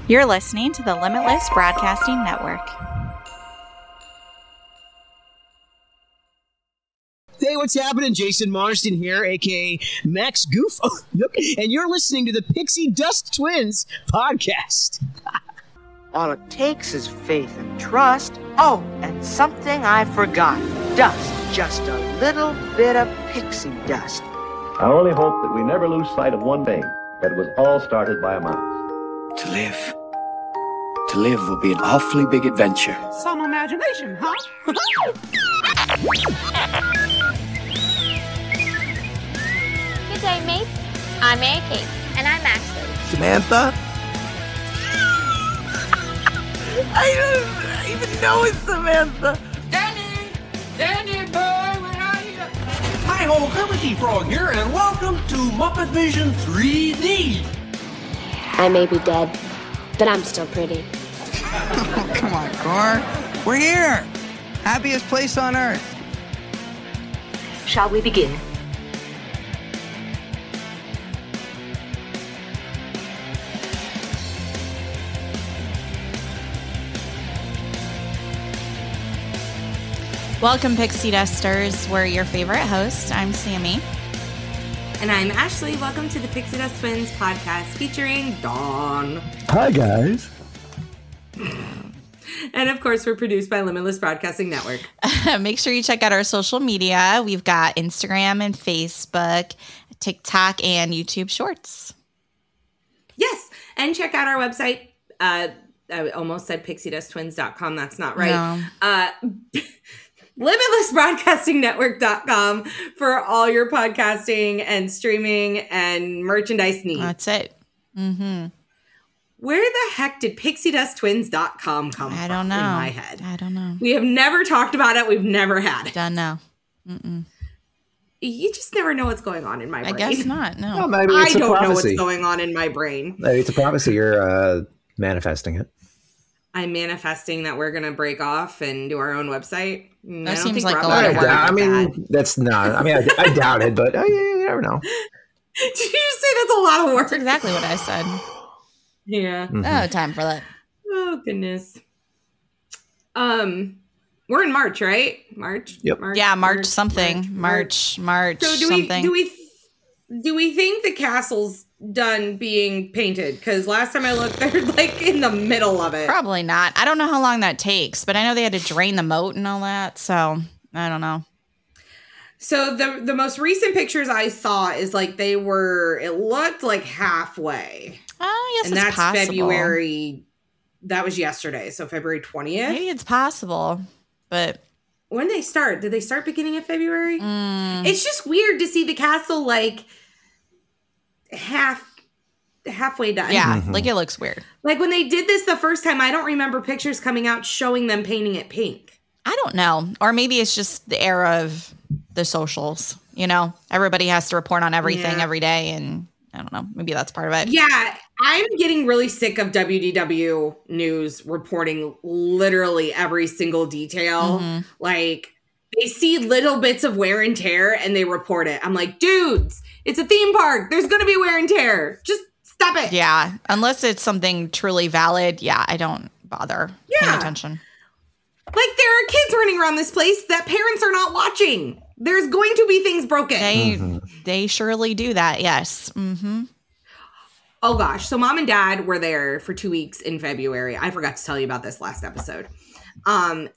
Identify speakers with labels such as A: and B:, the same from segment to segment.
A: You're listening to the Limitless Broadcasting Network.
B: Hey, what's happening? Jason Marsden here, a.k.a. Max Goof. And you're listening to the Pixie Dust Twins podcast.
C: All it takes is faith and trust. Oh, and something I forgot. Dust. Just a little bit of pixie dust.
D: I only hope that we never lose sight of one thing, that it was all started by a mouse.
E: To live. To live will be an awfully big adventure.
F: Some imagination, huh?
G: Good day, mates. I'm Mary Kate. And I'm Ashley.
E: Samantha? I don't even know it's Samantha.
F: Danny boy, where are you? Hi-ho, Kermit the Frog here, and welcome to Muppet Vision 3D.
G: I may be dead, but I'm still pretty.
H: Oh, come on, Gar. We're here. Happiest place on earth.
C: Shall we begin?
A: Welcome, Pixie Dusters. We're your favorite host. I'm Sammy.
I: And I'm Ashley. Welcome to the Pixie Dust Twins podcast featuring Dawn.
D: Hi, guys.
I: And of course, we're produced by Limitless Broadcasting Network.
A: Make sure you check out our social media. We've got Instagram and Facebook, TikTok, and YouTube Shorts.
I: Yes. And check out our website. I almost said pixiedusttwins.com. That's not right.
A: No.
I: LimitlessBroadcastingNetwork.com for all your podcasting and streaming and merchandise needs.
A: That's it. Mm-hmm.
I: Where the heck did pixiedusttwins.com come from?
A: I don't know.
I: In my head.
A: I don't know.
I: We have never talked about it. We've never had it.
A: Don't know. Mm-mm.
I: You just never know what's going on in my brain.
A: I guess not. No.
B: Well, maybe
I: I
B: it's a
I: don't know
B: prophecy.
I: what's going on in my brain.
B: Maybe it's a prophecy. You're manifesting it.
I: I'm manifesting that we're going to break off and do our own website.
A: That seems like a lot of work.
B: I mean, that's not. I mean, I doubt it, but you never know.
I: Did you just say that's a lot of work?
A: That's exactly what I said.
I: Yeah.
B: Mm-hmm.
A: Oh, time for that.
I: Oh, goodness. We're in March, right? March?
B: Yep.
A: March something. March
I: So
A: something.
I: do we think the castle's done being painted? Because last time I looked, they're like in the middle of it.
A: Probably not. I don't know how long that takes, but I know they had to drain the moat and all that. So I don't know.
I: So the most recent pictures I saw is like it looked like halfway.
A: Oh, yes,
I: And
A: it's
I: that's
A: possible.
I: February. That was yesterday. So February 20th.
A: Maybe it's possible, but
I: When they start? Did they start beginning of February?
A: Mm.
I: It's just weird to see the castle like halfway done.
A: yeah, like it looks weird.
I: Like when they did this the first time, I don't remember pictures coming out showing them painting it pink.
A: I don't know. Or maybe it's just the era of the socials. You know, everybody has to report on everything every day. And I don't know. Maybe that's part of it.
I: Yeah, I'm getting really sick of WDW News reporting literally every single detail.
A: Mm-hmm.
I: Like they see little bits of wear and tear and they report it. I'm like, dudes, it's a theme park. There's going to be wear and tear. Just stop it.
A: Yeah. Unless it's something truly valid. Yeah, I don't bother paying attention.
I: Like there are kids running around this place that parents are not watching. There's going to be things broken.
A: They surely do that. Yes. Mm-hmm.
I: Oh gosh. So mom and dad were there for 2 weeks in February. I forgot to tell you about this last episode. And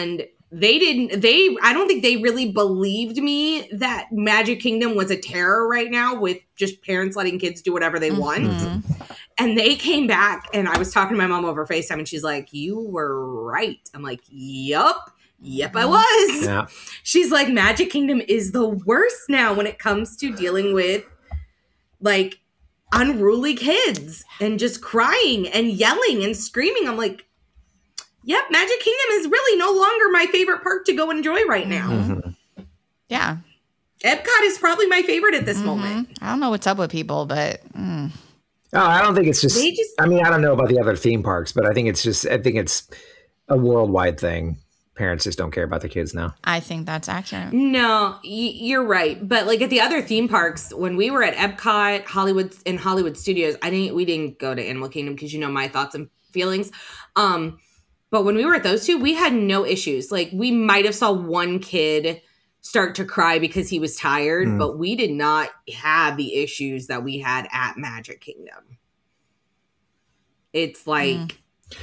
I: I don't think they really believed me that Magic Kingdom was a terror right now with just parents letting kids do whatever they want. And they came back and I was talking to my mom over FaceTime and she's like, you were right. I'm like, Yep, I was.
B: Yeah.
I: She's like, Magic Kingdom is the worst now when it comes to dealing with like unruly kids and just crying and yelling and screaming. I'm like, yep, Magic Kingdom is really no longer my favorite park to go enjoy right now.
B: Mm-hmm.
A: Yeah.
I: Epcot is probably my favorite at this moment.
A: I don't know what's up with people, but
B: Oh, I don't think it's just. I mean, I don't know about the other theme parks, but I think it's a worldwide thing. parents just don't care about their kids now.
A: I think that's accurate.
I: No, you're right. But like at the other theme parks, when we were at Epcot, Hollywood Studios, we didn't go to Animal Kingdom because you know my thoughts and feelings. But when we were at those two, we had no issues. Like we might have saw one kid start to cry because he was tired, but we did not have the issues that we had at Magic Kingdom. It's like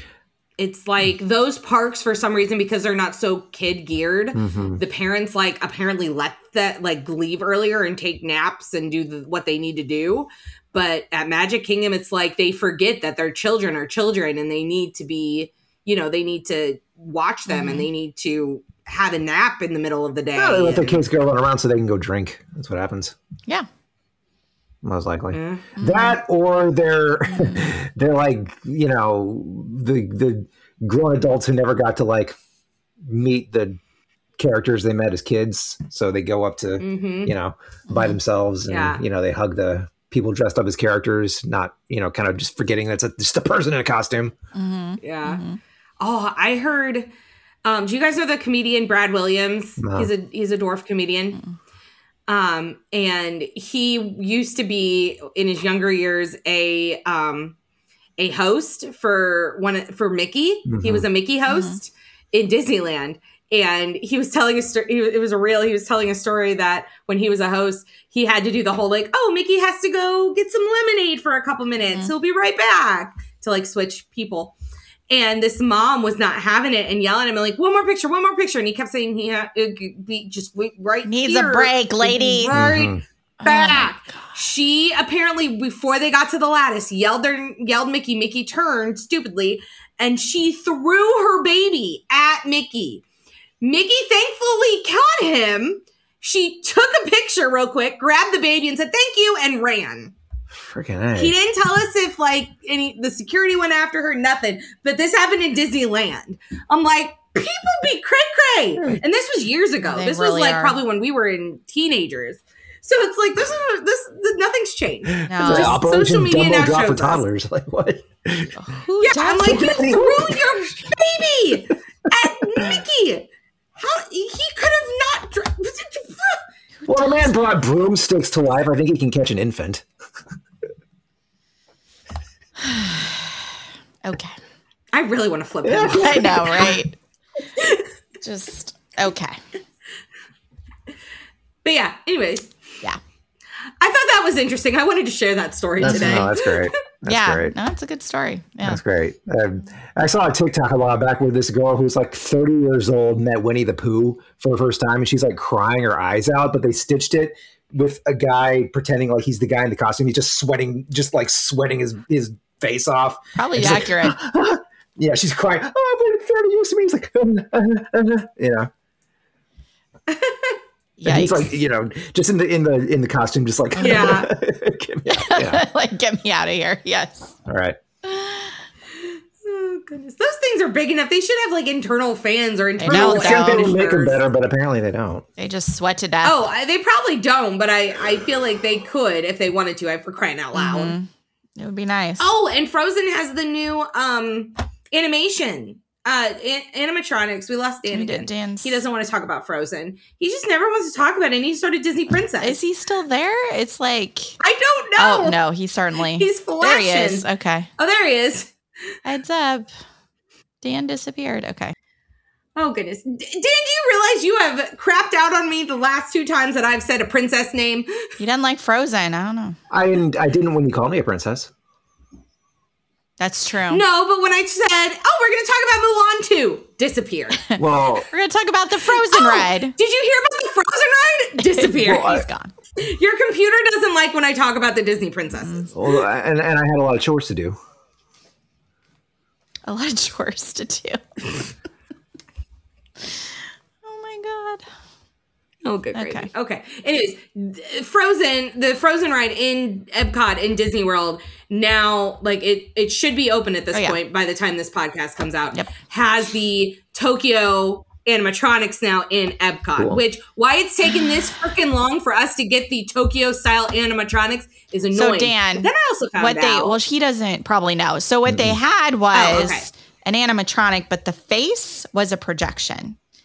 I: those parks, for some reason, because they're not so kid geared, the parents like apparently let that like leave earlier and take naps and do what they need to do. But at Magic Kingdom, it's like they forget that their children are children and they need to be, you know, they need to watch them and they need to have a nap in the middle of the day.
B: Yeah, they let their kids go run around so they can go drink. That's what happens.
A: Yeah.
B: Most likely. That or they're like, you know, the grown adults who never got to like meet the characters they met as kids. So they go up to, you know, by themselves and, you know, they hug the people dressed up as characters, not, you know, kind of just forgetting that's just a person in a costume. Oh,
I: I heard, do you guys know the comedian Brad Williams? No. He's a dwarf comedian. And he used to be in his younger years a host for Mickey. He was a Mickey host in Disneyland. And he was telling a story. He was telling a story that when he was a host, he had to do the whole like, oh, Mickey has to go get some lemonade for a couple minutes. He'll be right back, to like switch people. And this mom was not having it and yelling at him like, one more picture. And he kept saying he had just right
A: needs
I: here,
A: a break, lady.
I: Right back. She apparently, before they got to the lattice, yelled Mickey. Mickey turned stupidly and she threw her baby at Mickey. Mickey thankfully caught him. She took a picture real quick, grabbed the baby and said, thank you, and ran.
B: Freaking A.
I: He didn't tell us if like the security went after her, nothing. But this happened in Disneyland. I'm like, people be cray-cray. And this was years ago. This really was like probably when we were in teenagers. So it's like, this nothing's changed.
A: No.
I: Just social media now shows
B: for toddlers. Like what?
I: I'm like, you threw your baby at Mickey. How he could have not.
B: Well, a man brought broomsticks to life. I think he can catch an infant.
A: Okay.
I: I really want to flip him.
A: I know, right? Just okay.
I: But yeah, anyways.
A: Yeah.
I: I thought that was interesting. I wanted to share that story today.
B: No, that's great. That's great.
A: No, that's a good story. Yeah.
B: That's great. I saw a TikTok a while back where this girl who's like 30 years old met Winnie the Pooh for the first time, and she's like crying her eyes out, but they stitched it with a guy pretending like he's the guy in the costume. He's just sweating his face off.
A: Probably accurate.
B: Like, yeah, she's crying. Oh, I've waited 30 years to me. He's like, you know. Yeah, he's like, you know, just in the costume, just like,
I: yeah,
A: like get me out of here. Yes.
B: All right.
I: Oh goodness, those things are big enough. They should have like internal fans or internal.
B: I think they would make them better, but apparently they don't.
A: They just sweat to death.
I: Oh, they probably don't, but I feel like they could if they wanted to. For crying out loud,
A: it would be nice.
I: Oh, and Frozen has the new animation. Animatronics. We lost Dan again. He doesn't want to talk about Frozen. He just never wants to talk about it. And he started Disney Princess.
A: Is he still there? It's like
I: I don't know.
A: Oh no, he's flashing.
I: There he
A: is. Okay.
I: Oh, there he is.
A: Heads up. Dan disappeared. Okay.
I: Oh goodness, Dan! Do you realize you have crapped out on me the last 2 times that I've said a princess name?
A: You didn't like Frozen. I don't know.
B: I didn't when you called me a princess.
A: That's true.
I: No, but when I said, "Oh, we're going to talk about Mulan 2," disappeared.
B: Well,
A: we're going to talk about the Frozen ride.
I: Did you hear about the Frozen ride? Disappeared.
A: Well, he's gone.
I: Your computer doesn't like when I talk about the Disney princesses.
B: Well, and I had a lot of chores to do.
A: A lot of chores to do. Oh my god.
I: Oh, good. Okay. Anyways, the Frozen ride in Epcot in Disney World now, like it should be open at this point by the time this podcast comes out.
A: Yep.
I: Has the Tokyo animatronics now in Epcot, which why it's taken this freaking long for us to get the Tokyo style animatronics is annoying.
A: So Dan,
I: but then I also found out.
A: He doesn't probably know. So what they had was an animatronic, but the face was a projection.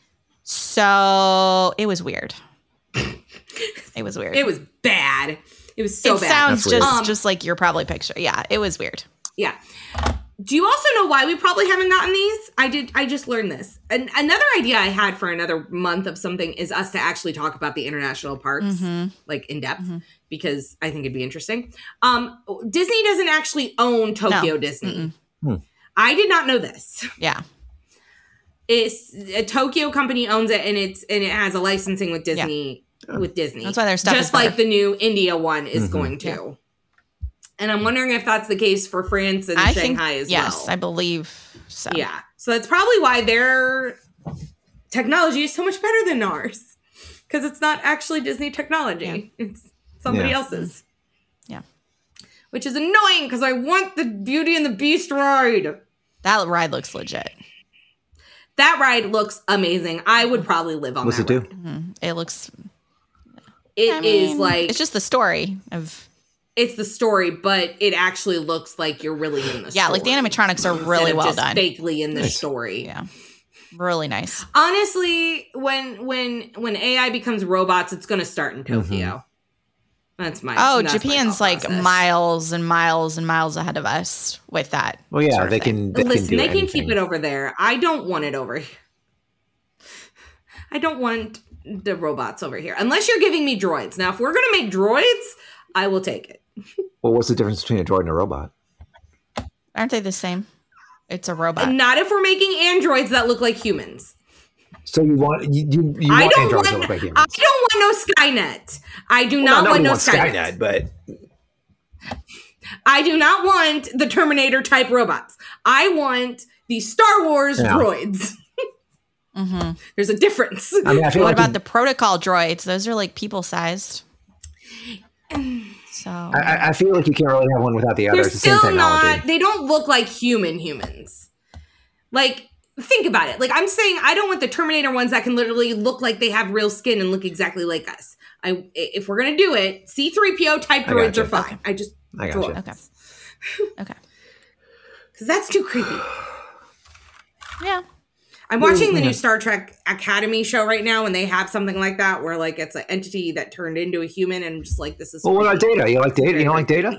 A: So it was weird. It was weird.
I: It was bad. It was so
A: it
I: bad.
A: Sounds just like you're probably picture. Yeah, it was weird.
I: Yeah. Do you also know why we probably haven't gotten these? I just learned this. And another idea I had for another month of something is us to actually talk about the international parks, like in depth, because I think it'd be interesting. Disney doesn't actually own Tokyo Disney. I did not know this.
A: Yeah.
I: It's a Tokyo company owns it, and it has a licensing with Disney.
A: Yeah.
I: With Disney,
A: that's why their stuff
I: just like the new India one is going to. Yeah. And I'm wondering if that's the case for France and Shanghai as well.
A: Yes, I believe so.
I: Yeah, so that's probably why their technology is so much better than ours, because it's not actually Disney technology; it's somebody else's.
A: Yeah,
I: which is annoying because I want the Beauty and the Beast ride.
A: That ride looks legit.
I: That ride looks amazing. I would probably live on that ride.
B: What's it do?
A: It looks...
I: is like...
A: It's just the story of...
I: It's the story, but it actually looks like you're really in the story.
A: Yeah, like the animatronics are really well done.
I: Fakely in the story.
A: Yeah. Really nice.
I: Honestly, when AI becomes robots, it's going to start in Tokyo. That's my...
A: Japan's like miles and miles and miles ahead of us with that.
B: Well, yeah, they can do
I: they can
B: anything.
I: keep it over there. I don't want it over here. I don't want the robots over here. Unless you're giving me droids. Now, if we're going to make droids, I will take it.
B: Well, what's the difference between a droid and a robot?
A: Aren't they the same? It's a robot.
I: Not if we're making androids that look like humans.
B: So you want want androids that look like humans?
I: I don't want no Skynet. I do not want no Skynet.
B: But
I: I do not want the Terminator type robots. I want the Star Wars droids. There's a difference.
B: I mean,
A: what about the protocol droids? Those are like people sized. So
B: I feel like you can't really have one without the other.
I: They're
B: it's the same
I: still
B: technology.
I: not. They don't look like humans. Like, think about it. Like, I'm saying I don't want the Terminator ones that can literally look like they have real skin and look exactly like us. If we're gonna do it, C-3PO type droids are fine.
A: Okay.
B: I got you.
A: Okay. Okay.
I: Because that's too creepy.
A: Yeah.
I: I'm watching the new Star Trek Academy show right now, and they have something like that where, like, it's an entity that turned into a human, and just like, this is.
B: Well, what about Data? You like Data? You don't like Data?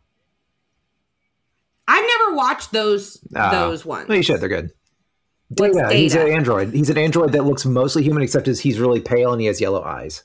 I: I've never watched those ones.
B: Well, you should. They're good. Data. He's an android. He's an android that looks mostly human, except he's really pale and he has yellow eyes.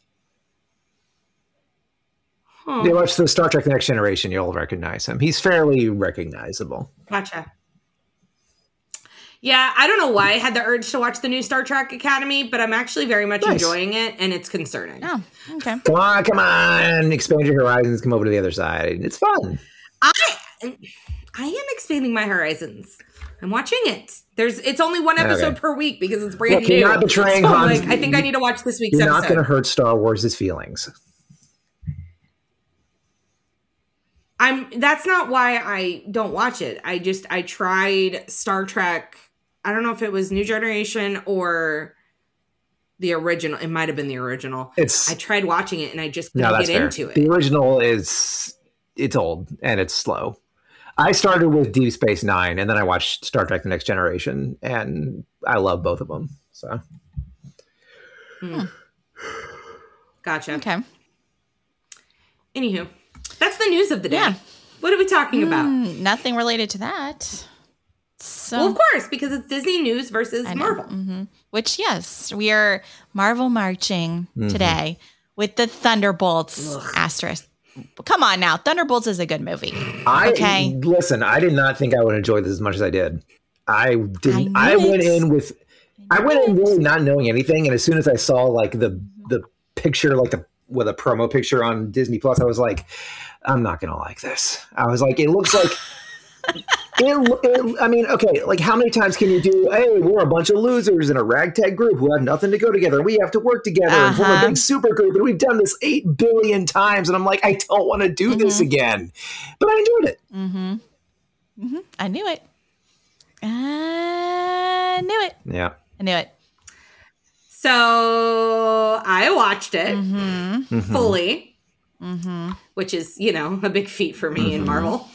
B: Huh. You watch the Star Trek: The Next Generation, you'll recognize him. He's fairly recognizable.
I: Gotcha. Yeah, I don't know why I had the urge to watch the new Star Trek Academy, but I'm actually very much enjoying it, and it's concerning.
A: Oh, okay.
B: Come on. Expand your horizons. Come over to the other side. It's fun.
I: I am expanding my horizons. I'm watching it. It's only one episode per week because it's brand new.
B: You're not betraying Hans.
I: I think I need to watch this week's
B: episode. You're not going to hurt Star Wars' feelings.
I: That's not why I don't watch it. I tried Star Trek. I don't know if it was New Generation or the original. It might have been the original. I tried watching it and I just couldn't get into it.
B: The original it's old and it's slow. I started with Deep Space Nine and then I watched Star Trek: The Next Generation, and I love both of them. So,
I: Gotcha.
A: Okay.
I: Anywho, that's the news of the day.
A: Yeah.
I: What are we talking about?
A: Nothing related to that. So,
I: well, of course, because it's Disney news versus Marvel.
A: Which, yes, we are Marvel marching today with the Thunderbolts asterisk. Come on now. Thunderbolts is a good movie.
B: Listen, I did not think I would enjoy this as much as I did. I went in really not knowing anything. And as soon as I saw like the picture, like with a promo picture on Disney Plus, I was like, I'm not going to like this. I was like, it looks like, I mean, okay, like how many times can you do, hey, we're a bunch of losers in a ragtag group who have nothing to go together. We have to work together and form a big super group. And we've done this 8 billion times. And I'm like, I don't want to do this again. But I enjoyed it.
A: I knew it. I knew it.
B: Yeah.
A: I knew it.
I: So I watched it fully, which is, a big feat for me in Marvel.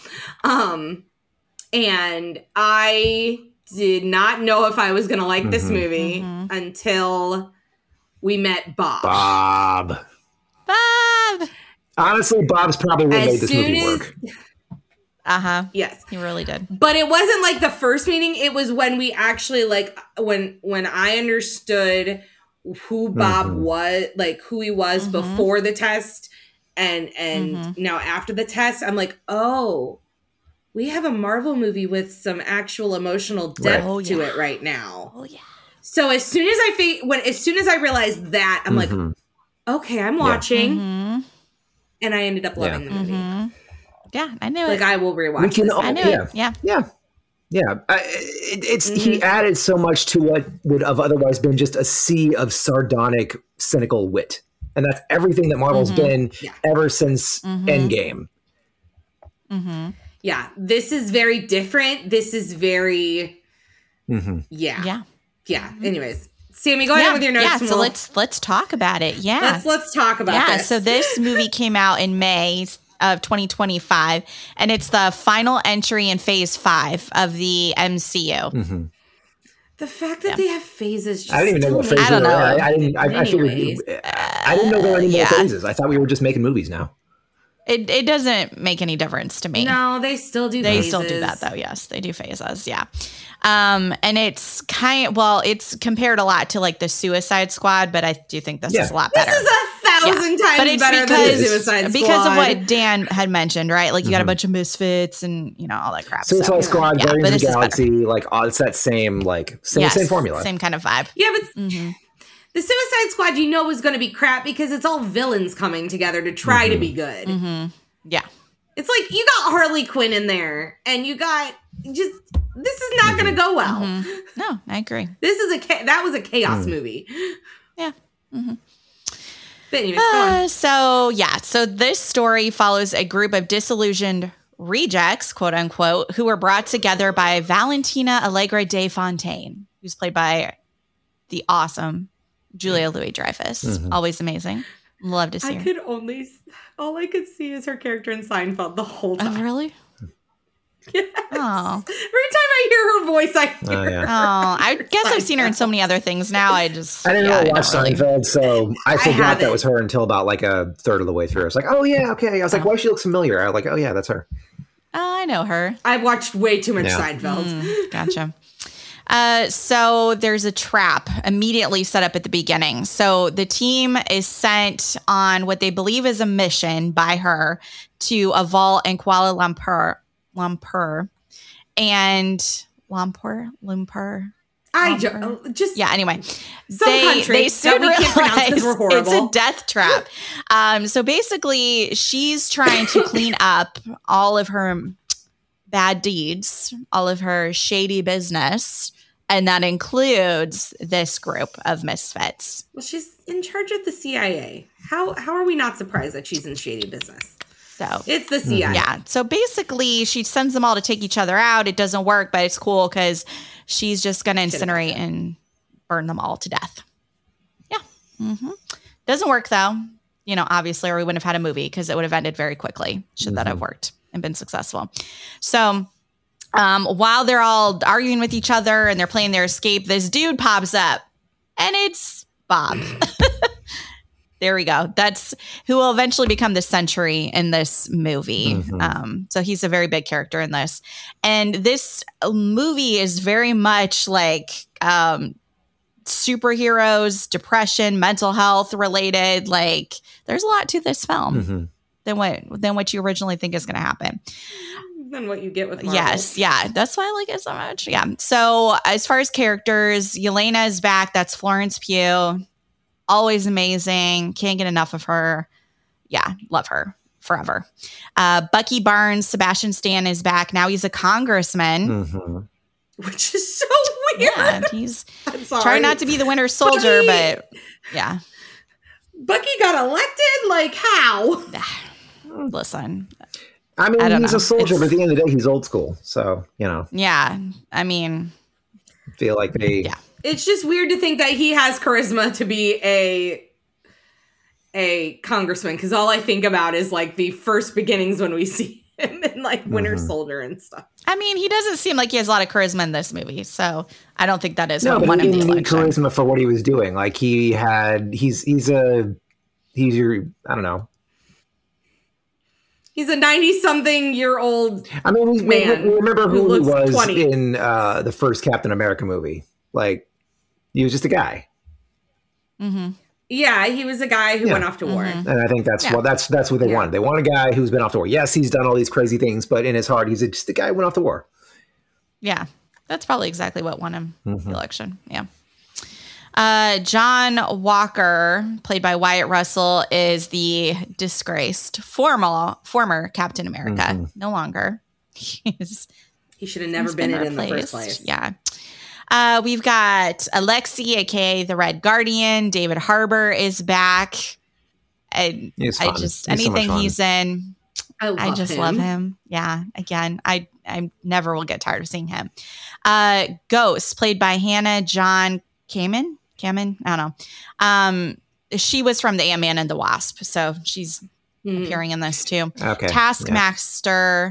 I: And I did not know if I was going to like this movie until we met Bob.
B: Bob. Honestly, Bob's probably what made this movie work.
I: Yes.
A: He really did.
I: But it wasn't like the first meeting. It was when we actually like when I understood who Bob was, like who he was before the test and now after the test, I'm like, oh, we have a Marvel movie with some actual emotional depth to it right now.
A: Oh yeah.
I: So as soon as I realized that, I'm like, okay, I'm watching. And I ended up loving the movie.
A: Yeah, I knew it.
I: Like, I will rewatch this.
A: I knew it. Yeah.
B: He added so much to what would have otherwise been just a sea of sardonic, cynical wit. And that's everything that Marvel's been ever since Endgame.
I: Yeah, this is very different. This is very... Yeah. Anyways, Sammy, go ahead with your notes.
A: Yeah, so let's talk about it. Yeah.
I: Let's talk about this.
A: Yeah, so this movie came out in May of 2025, and it's the final entry in Phase 5 of the MCU.
I: The fact that they have phases just
B: I didn't even know what phases
A: I don't know.
B: I didn't know there were any more phases. I thought we were just making movies now.
A: It doesn't make any difference to me.
I: No, they still do
A: They
I: phases.
A: still do that, though. Yes, they do phases. Yeah. And it's it's compared a lot to like the Suicide Squad, but I do think this is a lot better.
I: This is 1,000 times better than the Suicide Squad.
A: Because of what Dan had mentioned, right? Like you got a bunch of misfits and, all that crap.
B: Suicide Squad, Guardians of the Galaxy, like it's that same, same formula.
A: Same kind of vibe.
I: Yeah, but the Suicide Squad, was going to be crap because it's all villains coming together to try to be good.
A: Yeah.
I: It's like you got Harley Quinn in there and you got this is not going to go well.
A: No, I agree.
I: That was a chaos movie.
A: Yeah.
I: But anyways, go on.
A: So this story follows a group of disillusioned rejects, quote unquote, who were brought together by Valentina Allegra de Fontaine, who's played by the awesome Julia Louis-Dreyfus. Always amazing. Love to see her.
I: All I could see is her character in Seinfeld the whole time.
A: Oh, really?
I: Yes.
A: Oh.
I: Every time I hear her voice, I hear her.
A: I guess I've seen her in so many other things now. I didn't
B: really watch Seinfeld, so I forgot that was her until about like a third of the way through. I was like, oh yeah, okay. I was like, why she looks familiar? I was like, oh yeah, that's her.
A: Oh, I know her.
I: I've watched way too much Seinfeld.
A: Gotcha. So there's a trap immediately set up at the beginning. So the team is sent on what they believe is a mission by her to a vault in Kuala Lumpur. Anyway,
I: some country that we can't pronounce because we're horrible.
A: It's a death trap. So basically, she's trying to clean up all of her bad deeds, all of her shady business, and that includes this group of misfits.
I: Well, she's in charge of the CIA. How are we not surprised that she's in shady business?
A: So
I: it's the CIA.
A: Yeah. So basically, she sends them all to take each other out. It doesn't work, but it's cool because she's just going to incinerate and burn them all to death. Yeah. Doesn't work, though. Obviously, or we wouldn't have had a movie because it would have ended very quickly should that have worked and been successful. So while they're all arguing with each other and they're playing their escape, this dude pops up and it's Bob. There we go. That's who will eventually become the Sentry in this movie. So he's a very big character in this. And this movie is very much like superheroes, depression, mental health related. Like there's a lot to this film than what you originally think is going to happen.
I: Than what you get with Marvel.
A: Yes. Yeah. That's why I like it so much. Yeah. So as far as characters, Yelena is back. That's Florence Pugh. Always amazing. Can't get enough of her. Yeah. Love her forever. Bucky Barnes, Sebastian Stan is back. Now he's a congressman.
I: Which is so weird.
A: Yeah, he's trying not to be the Winter Soldier, but yeah.
I: Bucky got elected? Like how?
A: Listen.
B: I mean, he's a soldier, but at the end of the day, he's old school. So,
A: Yeah. I mean.
B: I feel like they.
A: Yeah.
I: It's just weird to think that he has charisma to be a congressman, because all I think about is like the first beginnings when we see him in like Winter Soldier and stuff.
A: I mean, he doesn't seem like he has a lot of charisma in this movie, so I don't think that is
B: No,
A: what
B: but
A: won
B: he
A: him the
B: didn't need
A: election.
B: charisma for what he was doing. Like he's your, I don't know.
I: He's a 90-something-year-old
B: I mean, we remember who he
I: looks
B: was
I: 20.
B: in the first Captain America movie. Like, he was just a guy.
A: Mm-hmm.
I: Yeah, he was a guy who went off to war.
B: And I think that's what they wanted. They want a guy who's been off to war. Yes, he's done all these crazy things, but in his heart, he's just a guy who went off to war.
A: Yeah, that's probably exactly what won him the election. Yeah. John Walker, played by Wyatt Russell, is the disgraced former Captain America. No longer.
I: He should have never been in the first place.
A: Yeah. We've got Alexi, aka the Red Guardian. David Harbour is back. And
B: He's
A: I
B: fun.
A: just
B: He's so much
A: anything
B: fun.
A: he's in,
I: I
A: just love him. Yeah. Again, I never will get tired of seeing him. Ghost, played by Hannah John Kamen. I don't know. She was from the Ant-Man and the Wasp, so she's appearing in this too.
B: Okay.
A: Taskmaster,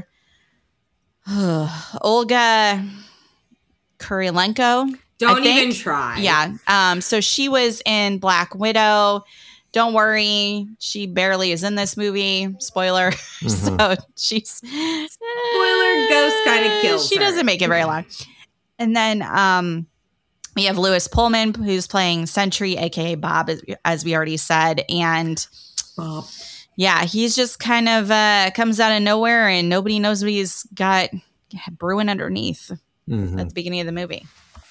A: Olga Kurilenko.
I: Don't even try.
A: Yeah. So she was in Black Widow. Don't worry, she barely is in this movie. Spoiler. So she's
I: Spoiler, Ghost kind of kills
A: She
I: her.
A: doesn't make it very long. And then we have Lewis Pullman, who's playing Sentry, aka Bob, as we already said. And
I: Bob.
A: Yeah, he's just kind of comes out of nowhere and nobody knows what he's got brewing underneath at the beginning of the movie.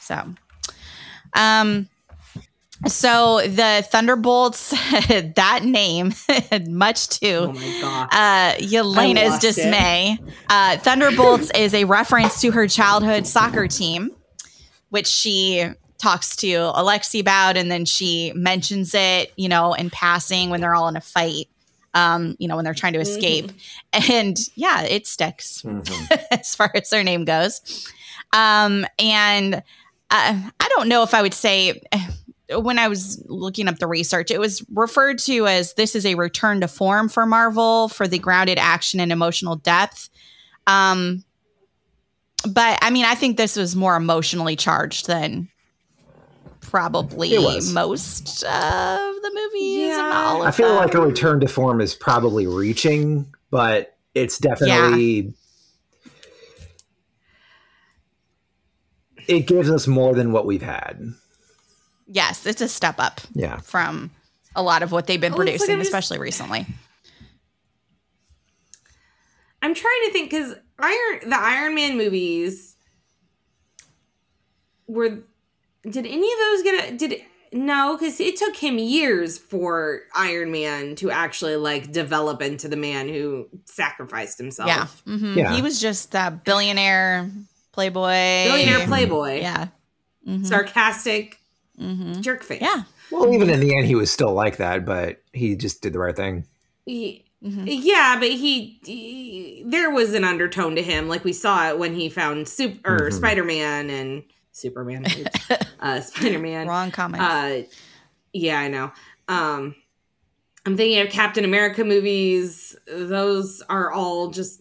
A: So the Thunderbolts, that name, much to Yelena's dismay. Thunderbolts is a reference to her childhood soccer team, which she talks to Alexi about, and then she mentions it, in passing when they're all in a fight, when they're trying to escape. And yeah, it sticks as far as their name goes. And I don't know if I would say, when I was looking up the research, it was referred to as this is a return to form for Marvel for the grounded action and emotional depth. But I mean, I think this was more emotionally charged than probably most of the movies. And all of
B: I feel
A: them.
B: like a return to form is probably reaching, but it's definitely it gives us more than what we've had.
A: Yes, it's a step up from a lot of what they've been producing, especially recently.
I: I'm trying to think, because the Iron Man movies did any of those no, because it took him years for Iron Man to actually develop into the man who sacrificed himself.
A: Yeah. Yeah. He was just a billionaire playboy. Yeah.
I: Sarcastic jerk face.
A: Yeah.
B: Well, even in the end, he was still like that, but he just did the right thing.
I: Yeah, but there was an undertone to him, like we saw it when he found Spider-Man and Superman. Spider-Man.
A: Wrong comment.
I: Yeah, I know. I'm thinking of Captain America movies. Those are all just.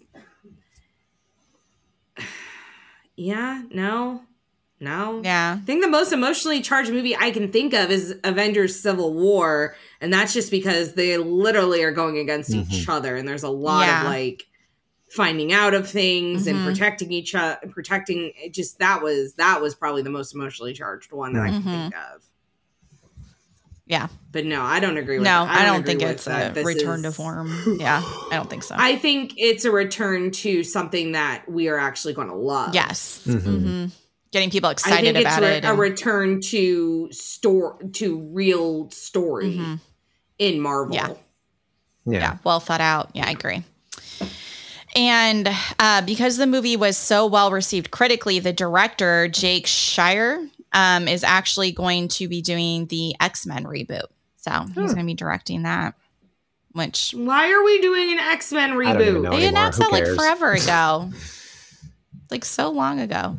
I: Yeah. No.
A: Yeah.
I: I think the most emotionally charged movie I can think of is Avengers Civil War. And that's just because they literally are going against each other. And there's a lot of finding out of things and protecting each other, that was probably the most emotionally charged one that I can think of.
A: Yeah.
I: But no, I don't agree with
A: that.
I: No,
A: I don't think it's a return to form. Yeah. I don't think so.
I: I think it's a return to something that we are actually going to love.
A: Yes. Getting people excited about it.
I: A return to real story in Marvel.
A: Yeah. Well thought out. Yeah, I agree. And because the movie was so well received critically, the director, Jake Schreier, is actually going to be doing the X-Men reboot. So he's going to be directing that.
I: Why are we doing an X-Men reboot?
A: They announced that forever ago. So long ago.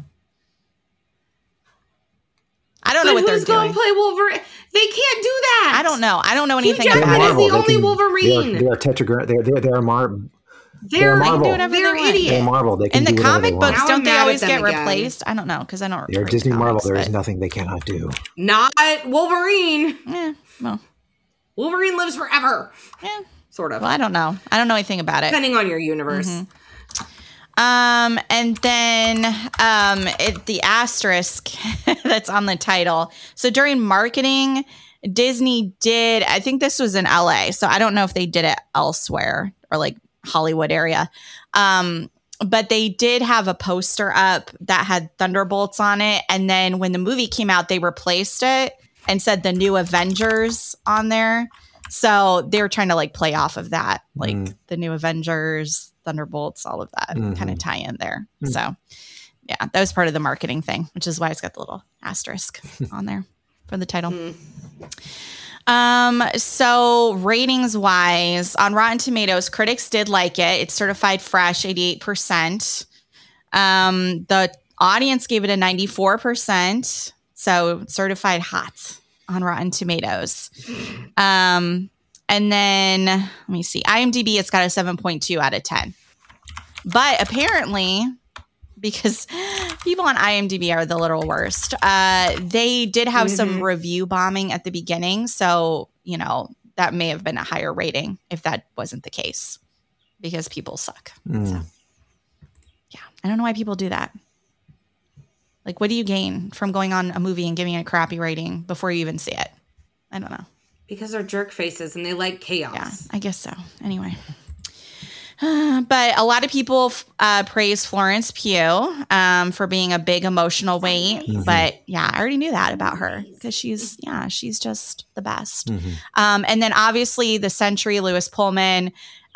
A: I don't know what they're doing.
I: Who's going to play Wolverine? They can't do that.
A: I don't know. I don't know anything
I: Hugh
A: about
I: Jackman
A: it.
I: is the only Wolverine.
B: They are
I: They're
B: Marvel.
A: do whatever
I: they're
A: they want.
I: idiots.
B: They're Marvel. They can
A: In the
B: do whatever they
A: comic
B: want.
A: books,
I: Now
A: don't
I: I'm
A: they
I: mad
A: always
I: at
A: get
I: them again.
A: replaced? I don't know because I don't.
B: They're
A: read
B: Disney
A: the
B: Marvel.
A: comics,
B: There is
A: but-
B: nothing they cannot do.
I: Not Wolverine.
A: Yeah, well,
I: Wolverine lives forever.
A: yeah.
I: Sort of.
A: Well, I don't know. I don't know anything about it.
I: Depending on your universe.
A: And then the asterisk that's on the title. So during marketing, Disney did, I think this was in LA, so I don't know if they did it elsewhere or like Hollywood area. But they did have a poster up that had Thunderbolts on it. And then when the movie came out, they replaced it and said the New Avengers on there. So they were trying to like play off of that, like the New Avengers, Thunderbolts, all of that kind of tie in there. So yeah, that was part of the marketing thing, which is why it's got the little asterisk on there for the title. So ratings wise, on Rotten Tomatoes, critics did like it. It's certified fresh, 88%. The audience gave it a 94%. So certified hot on Rotten Tomatoes. And then let me see. IMDb, it's got a 7.2 out of 10. But apparently, because people on IMDb are the little worst, they did have some review bombing at the beginning. So, you know, that may have been a higher rating if that wasn't the case, because people suck. So, yeah, I don't know why people do that. Like, what do you gain from going on a movie and giving it a crappy rating before you even see it? I don't know.
I: Because they're jerk faces and they like chaos.
A: Yeah, I guess so. Anyway. But a lot of people praise Florence Pugh for being a big emotional weight. But yeah, I already knew that about her because she's just the best. And then obviously the Century, Lewis Pullman,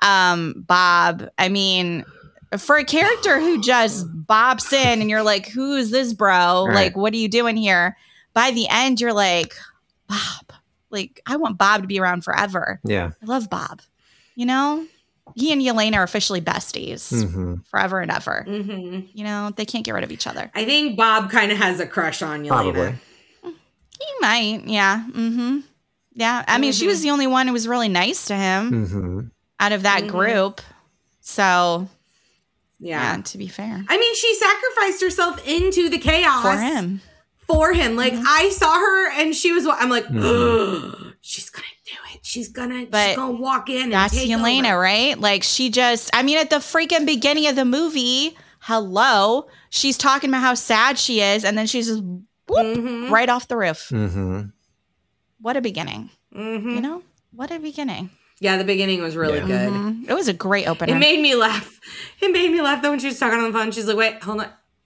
A: Bob. I mean, for a character who just bops in and you're like, who is this bro?
B: Right.
A: Like, what are you doing here? By the end, you're like, Bob. Like, I want Bob to be around forever.
B: Yeah.
A: I love Bob. You know? He and Yelena are officially besties forever and ever. You know, they can't get rid of each other.
I: I think Bob kind of has a crush on Yelena.
B: Probably.
A: He might. Yeah. Yeah. I mean, she was the only one who was really nice to him out of that group. So, yeah, to be fair.
I: I mean, she sacrificed herself into the chaos.
A: For him.
I: Like, I saw her and she was, I'm like, she's going to do it. She's gonna walk in and
A: that's
I: take
A: Yelena,
I: over.
A: right? Like, she just, I mean, at the freaking beginning of the movie, hello, she's talking about how sad she is, and then she's just right off the roof. What a beginning. You know? What a beginning.
I: Yeah, the beginning was really good.
A: It was a great opener.
I: It made me laugh. It made me laugh though when she was talking on the phone. She's like, wait, hold on.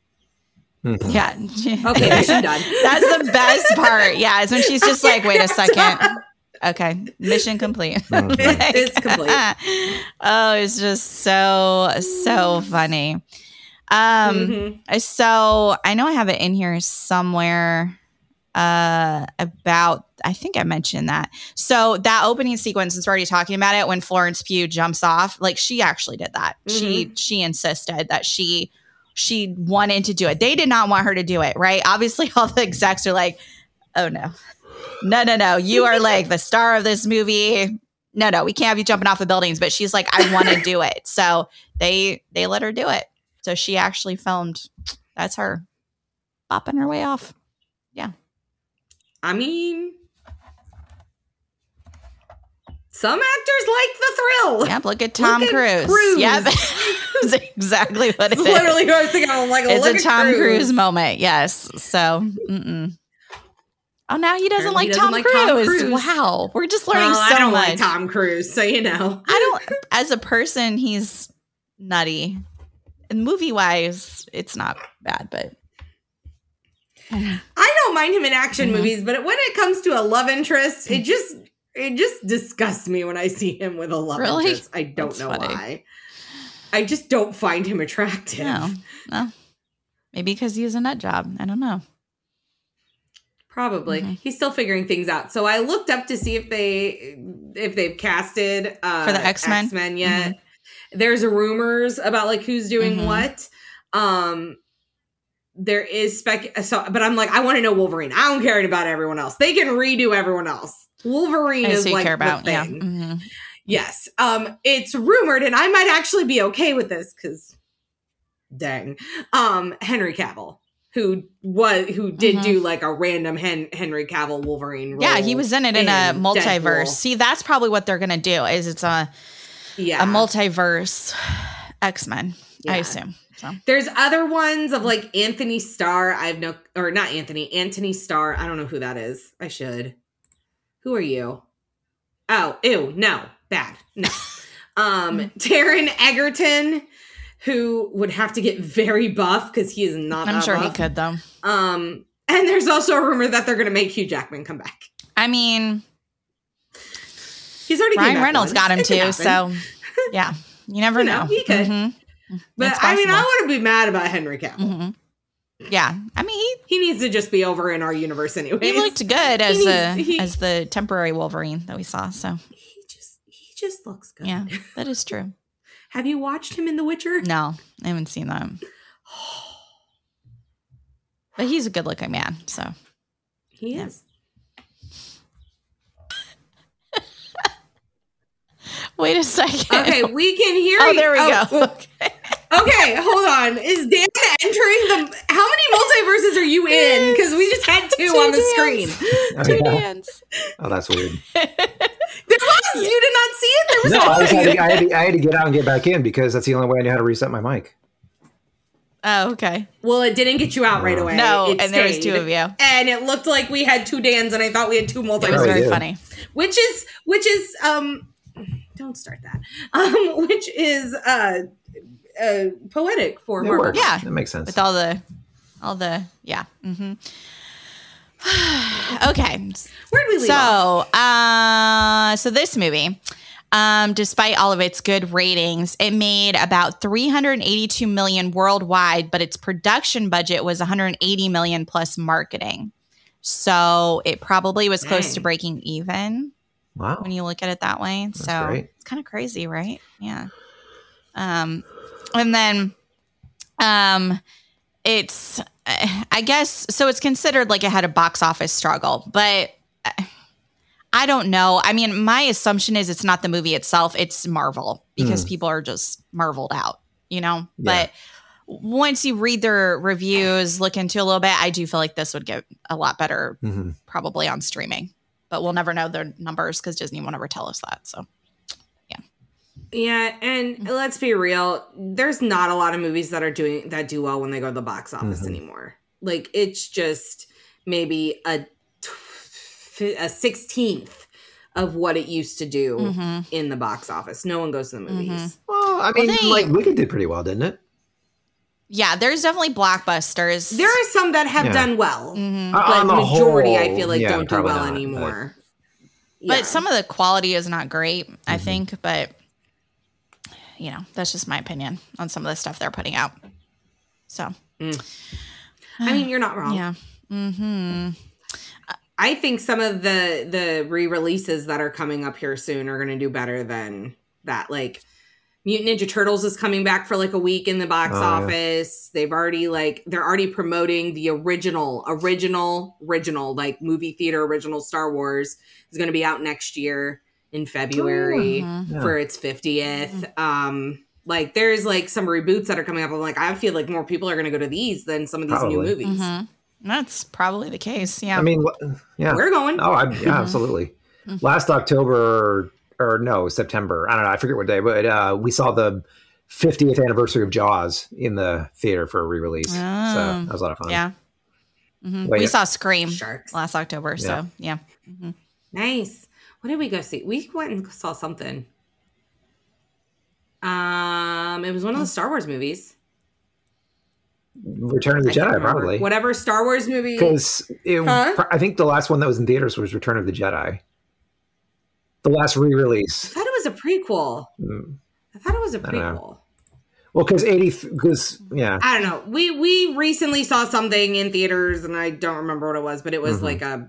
A: Yeah.
I: Okay, mission done.
A: That's the best part. Yeah, is when she's just like, wait a second. Okay, mission complete.
I: It's complete.
A: Oh, it's just so funny. So I know I have it in here somewhere about, I think I mentioned that. So that opening sequence, since we're already talking about it, when Florence Pugh jumps off, like, she actually did that. She insisted that she wanted to do it. They did not want her to do it, right? Obviously, all the execs are like, oh no. No. You are like the star of this movie. No, we can't have you jumping off the buildings. But she's like, I want to do it. So they let her do it. So she actually filmed. That's her bopping her way off. Yeah.
I: I mean, some actors like the thrill.
A: Yep. Look at Tom Cruise. Yep. That's exactly what it is.
I: Literally what I was thinking. I'm like,
A: it's
I: look
A: a
I: at
A: Tom Cruise moment. Yes. So, Oh, now he doesn't like Tom Cruise. Wow. We're just learning so much.
I: I don't like Tom Cruise, so you know.
A: As a person, he's nutty. And movie-wise, it's not bad, but.
I: I don't mind him in action movies, but when it comes to a love interest, it just disgusts me when I see him with a love interest. I don't know why. I just don't find him attractive.
A: No. Maybe because he has a nut job. I don't know.
I: Probably. He's still figuring things out. So I looked up to see if they've casted
A: for the X-Men
I: yet. There's rumors about like who's doing what. There is but I'm like, I want to know Wolverine. I don't care about everyone else. They can redo everyone else. Wolverine is like the thing. Yes. It's rumored, and I might actually be okay with this because, dang, Henry Cavill, who did do like a random Henry Cavill Wolverine role.
A: Yeah, he was in it in a multiverse.
I: Deadpool.
A: See, that's probably what they're gonna do. Is it's a multiverse X-Men, I assume. So
I: there's other ones of like Anthony Starr. Anthony Starr. I don't know who that is. I should. Who are you? Oh, ew, no, bad, no. Taron Egerton, who would have to get very buff because he is not.
A: I'm sure
I: buff.
A: he could though.
I: And there's also a rumor that they're going to make Hugh Jackman come back.
A: I mean,
I: he's already
A: Ryan Reynolds got him too, so yeah, you never know.
I: He could, but I mean, I wouldn't be mad about Henry Cavill.
A: Yeah, I mean,
I: he needs to just be over in our universe anyway.
A: He looked good as the temporary Wolverine that we saw. So
I: he just looks good.
A: Yeah, that is true.
I: Have you watched him in The Witcher?
A: No, I haven't seen that. But he's a good-looking man, so
I: he is.
A: Wait a second.
I: Okay, we can hear you.
A: Oh, there we go.
I: Okay, hold on. Is Dan entering the... How many multiverses are you in? Because we just had two on the screen.
A: Two Dans.
B: Oh, that's weird.
I: There was. You did not see it? There was
B: I had to get out and get back in because that's the only way I knew how to reset my mic.
A: Oh, okay.
I: Well, it didn't get you out right away.
A: No,
I: it
A: and there was two of you.
I: And it looked like we had two Dans, and I thought we had two multiverses.
A: It was very funny.
I: Which is don't start that. Which is poetic for Marvel.
A: Yeah,
B: that makes sense.
A: With all the yeah. Mm-hmm. Okay.
I: Where'd we leave off?
A: So this movie, despite all of its good ratings, it made about $382 million worldwide, but its production budget was $180 million plus marketing. So it probably was close to breaking even.
B: Wow.
A: When you look at it that way.
B: That's
A: so
B: great.
A: It's kind of crazy, right? Yeah. And then it's, I guess, so it's considered like it had a box office struggle, but I don't know. I mean, my assumption is it's not the movie itself, it's Marvel because people are just marveled out, you know? Yeah. But once you read their reviews, look into a little bit, I do feel like this would get a lot better probably on streaming. But we'll never know their numbers because Disney won't ever tell us that. So, yeah.
I: Yeah, and let's be real. There's not a lot of movies that do well when they go to the box office anymore. Like, it's just maybe a 16th of what it used to do in the box office. No one goes to the movies.
B: Well, I mean, like Wicked did pretty well, didn't it?
A: Yeah, there's definitely blockbusters.
I: There are some that have done well, but
B: On the
I: majority
B: whole,
I: I feel like don't do well
B: not,
I: anymore.
A: But some of the quality is not great, I think. But you know, that's just my opinion on some of the stuff they're putting out. So,
I: I mean, you're not wrong.
A: Yeah.
I: I think some of the re-releases that are coming up here soon are going to do better than that. Like Mutant Ninja Turtles is coming back for like a week in the box office. Yeah. They're already promoting the original like movie theater original Star Wars is going to be out next year in February for its 50th. Like there's like some reboots that are coming up. I'm like, I feel like more people are going to go to these than some of these new movies.
A: That's probably the case. Yeah.
B: I mean, yeah,
I: we're going.
B: Oh, yeah, absolutely. Last October. Or no, September. I don't know. I forget what day, but we saw the 50th anniversary of Jaws in the theater for a re-release. So that was a lot of fun.
A: Yeah. We saw Scream last October. So yeah.
I: Nice. What did we go see? We went and saw something. It was one of the Star Wars movies.
B: Return of the Jedi, probably.
I: Whatever Star Wars movie.
B: Because I think the last one that was in theaters was Return of the Jedi. The last re-release.
I: I thought it was a prequel. I thought it was a prequel.
B: Well, because yeah.
I: I don't know. We recently saw something in theaters, and I don't remember what it was, but it was like a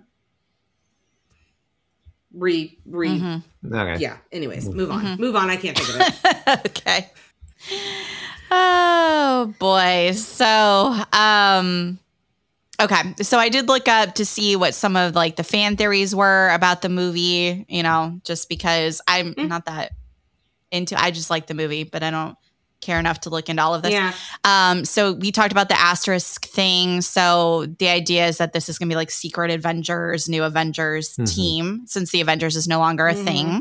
I: Okay. Yeah. Anyways, move on. Move on. I can't think of it.
A: Okay. Oh boy. So, Okay, so I did look up to see what some of like the fan theories were about the movie, you know, just because I'm not that into, I just like the movie, but I don't care enough to look into all of this.
I: Yeah.
A: So we talked about the asterisk thing. So the idea is that this is going to be like Secret Avengers, new Avengers team, since the Avengers is no longer a thing.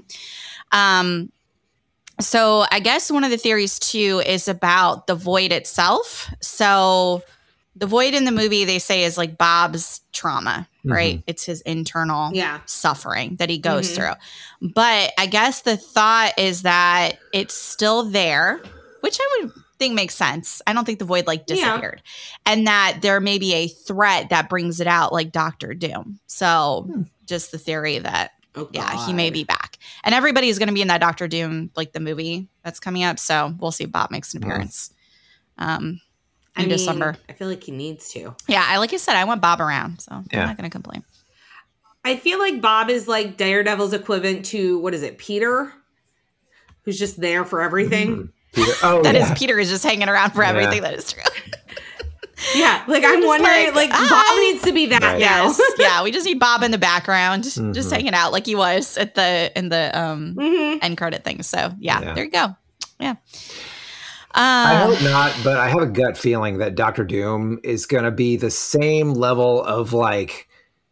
A: So I guess one of the theories too is about the Void itself. So the Void in the movie, they say, is like Bob's trauma, right? It's his internal suffering that he goes through. But I guess the thought is that it's still there, which I would think makes sense. I don't think the Void like disappeared. And that there may be a threat that brings it out, like Doctor Doom. So just the theory that, he may be back. And everybody's going to be in that Doctor Doom, like the movie that's coming up. So we'll see if Bob makes an appearance. In December.
I: I feel like he needs to.
A: Yeah, like I said, I want Bob around, so I'm not going to complain.
I: I feel like Bob is like Daredevil's equivalent to, what is it, Peter? Who's just there for everything.
B: Peter. Oh,
A: Peter is just hanging around for everything. That is true.
I: Like I'm wondering, like Bob needs to be that now.
A: Yes. Yeah, we just need Bob in the background, just hanging out like he was in the end credit thing. So there you go. Yeah.
B: I hope not, but I have a gut feeling that Doctor Doom is going to be the same level of like,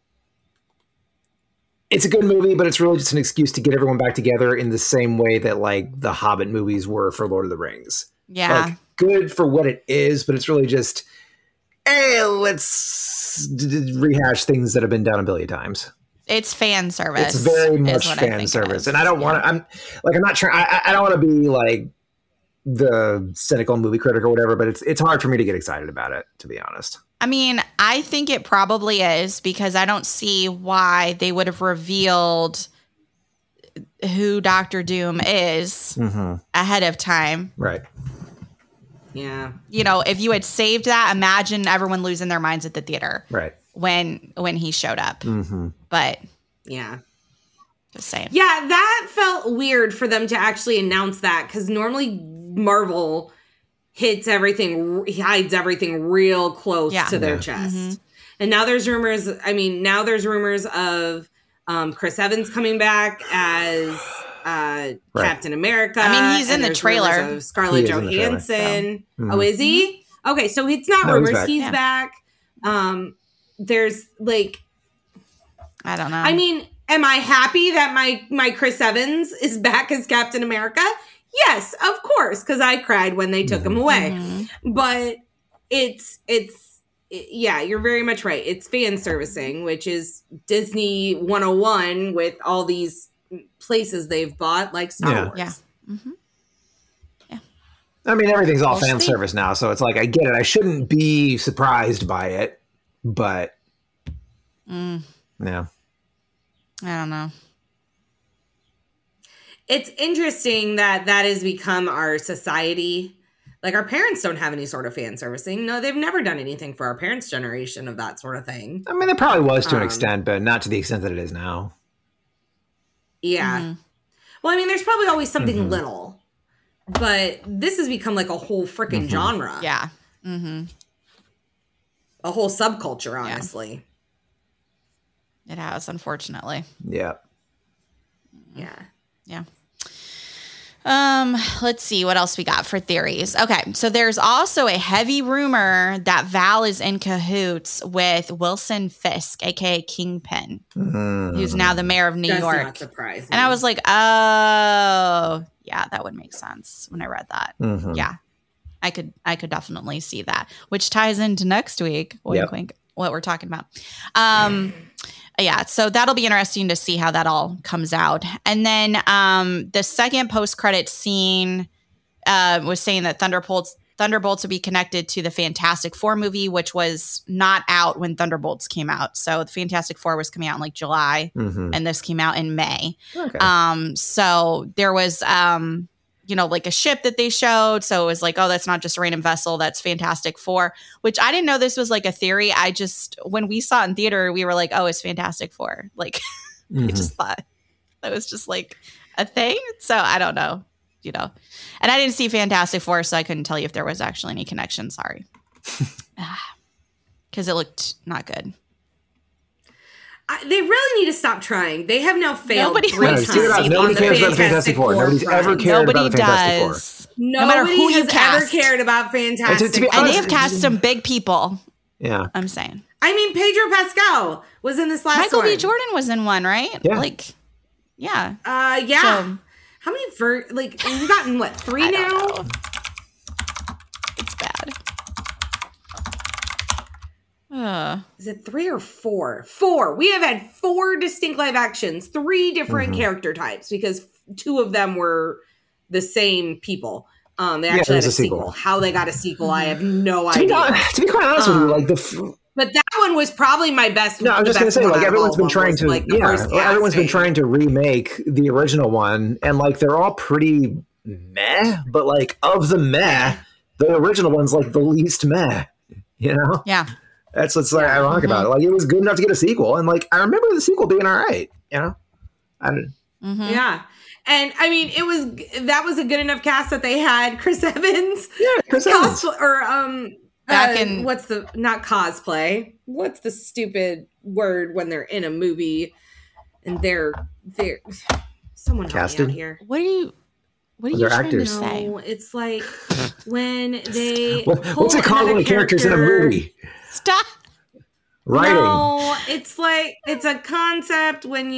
B: it's a good movie, but it's really just an excuse to get everyone back together in the same way that like the Hobbit movies were for Lord of the Rings.
A: Yeah.
B: Like, good for what it is, but it's really just, hey, let's rehash things that have been done a billion times.
A: It's fan service.
B: It's very much fan service. And I don't want to, I'm not trying, I don't want to be like the cynical movie critic or whatever, but it's hard for me to get excited about it, to be honest.
A: I mean, I think it probably is, because I don't see why they would have revealed who Doctor Doom is ahead of time.
B: Right.
I: Yeah.
A: You know, if you had saved that, imagine everyone losing their minds at the theater.
B: Right.
A: When he showed up. But
I: yeah.
A: Just saying.
I: Yeah, that felt weird for them to actually announce that, because normally Marvel hides everything real close to their chest. And now there's rumors. I mean, now there's rumors of Chris Evans coming back as Captain America.
A: I mean, he's in the trailer.
I: Of Scarlett Johansson. Oh, is he? Okay, so it's not rumors. He's back. There's like,
A: I don't know.
I: I mean, am I happy that my Chris Evans is back as Captain America? Yes, of course, because I cried when they took him away. But yeah, you're very much right. It's fan servicing, which is Disney 101 with all these places they've bought, like Star Wars.
A: Yeah.
B: I mean, everything's all fan service now, so it's like, I get it. I shouldn't be surprised by it, but yeah.
A: I don't know.
I: It's interesting that has become our society. Like, our parents don't have any sort of fan servicing. No, they've never done anything for our parents' generation of that sort of thing.
B: I mean, there probably was to an extent, but not to the extent that it is now.
I: Yeah. Well, I mean, there's probably always something little, but this has become like a whole freaking genre.
A: Yeah.
I: A whole subculture, honestly.
A: It has, unfortunately.
B: Yeah.
I: Yeah.
A: Yeah. Let's see what else we got for theories. Okay, so there's also a heavy rumor that Val is in cahoots with Wilson Fisk, aka Kingpin, who's now the mayor of New York.
I: Not surprise me.
A: And I was like, oh, yeah, that would make sense when I read that. Yeah, I could definitely see that, which ties into next week. Wink, wink, what we're talking about. Yeah, so that'll be interesting to see how that all comes out. And then the second post-credit scene was saying that Thunderbolts would be connected to the Fantastic Four movie, which was not out when Thunderbolts came out. So the Fantastic Four was coming out in like July, and this came out in May. Okay. So there was like a ship that they showed. So it was like, oh, that's not just a random vessel. That's Fantastic Four, which I didn't know this was like a theory. I just, when we saw it in theater, we were like, oh, it's Fantastic Four. Like, I just thought that was just like a thing. So I don't know, And I didn't see Fantastic Four, so I couldn't tell you if there was actually any connection. Sorry. because it looked not good.
I: They really need to stop trying. They have now failed.
A: Nobody
I: 3
A: wants
I: times.
A: to see
B: Nobody cares about the Fantastic Four. Nobody's ever cared about the Fantastic Four.
A: does.
I: Nobody
A: No matter who you
I: has
A: cast.
I: ever cared about Fantastic
B: to be
I: Four.
A: And they have cast some big people.
B: Yeah.
A: I'm saying.
I: I mean, Pedro Pascal was in this last
A: Michael
I: one.
A: B. Jordan was in one, right?
B: Yeah.
A: Like, yeah.
I: Yeah.
A: So-
I: How many we've gotten what, 3
A: I
I: now?
A: don't know. It's bad.
I: Is it 3 or 4? 4. We have had 4 distinct live actions, 3 different character types because 2 of them were the same people. They actually had a sequel. How they got a sequel, I have no idea.
B: To be quite honest with you, like
I: but that one was probably my best.
B: No, I'm just going to say, like, everyone's been trying to, everyone's been trying to remake the original one, and, like, they're all pretty meh, but, like, of the meh, the original one's, like, the least meh, you know?
A: Yeah.
B: That's what's like, ironic about it. Like, it was good enough to get a sequel, and, like, I remember the sequel being all right, you know?
I: Yeah. And I mean, that was a good enough cast that they had Chris Evans.
B: Yeah, Chris Evans.
A: Back in
I: not cosplay. What's the stupid word when they're in a movie and they're someone
B: casted
I: help me out here.
A: What are you
B: They're
A: trying
B: actors.
A: to say?
I: No, it's like when they
B: what's it called when a character's in a movie?
A: Stop.
B: Writing.
I: No, it's like it's a concept when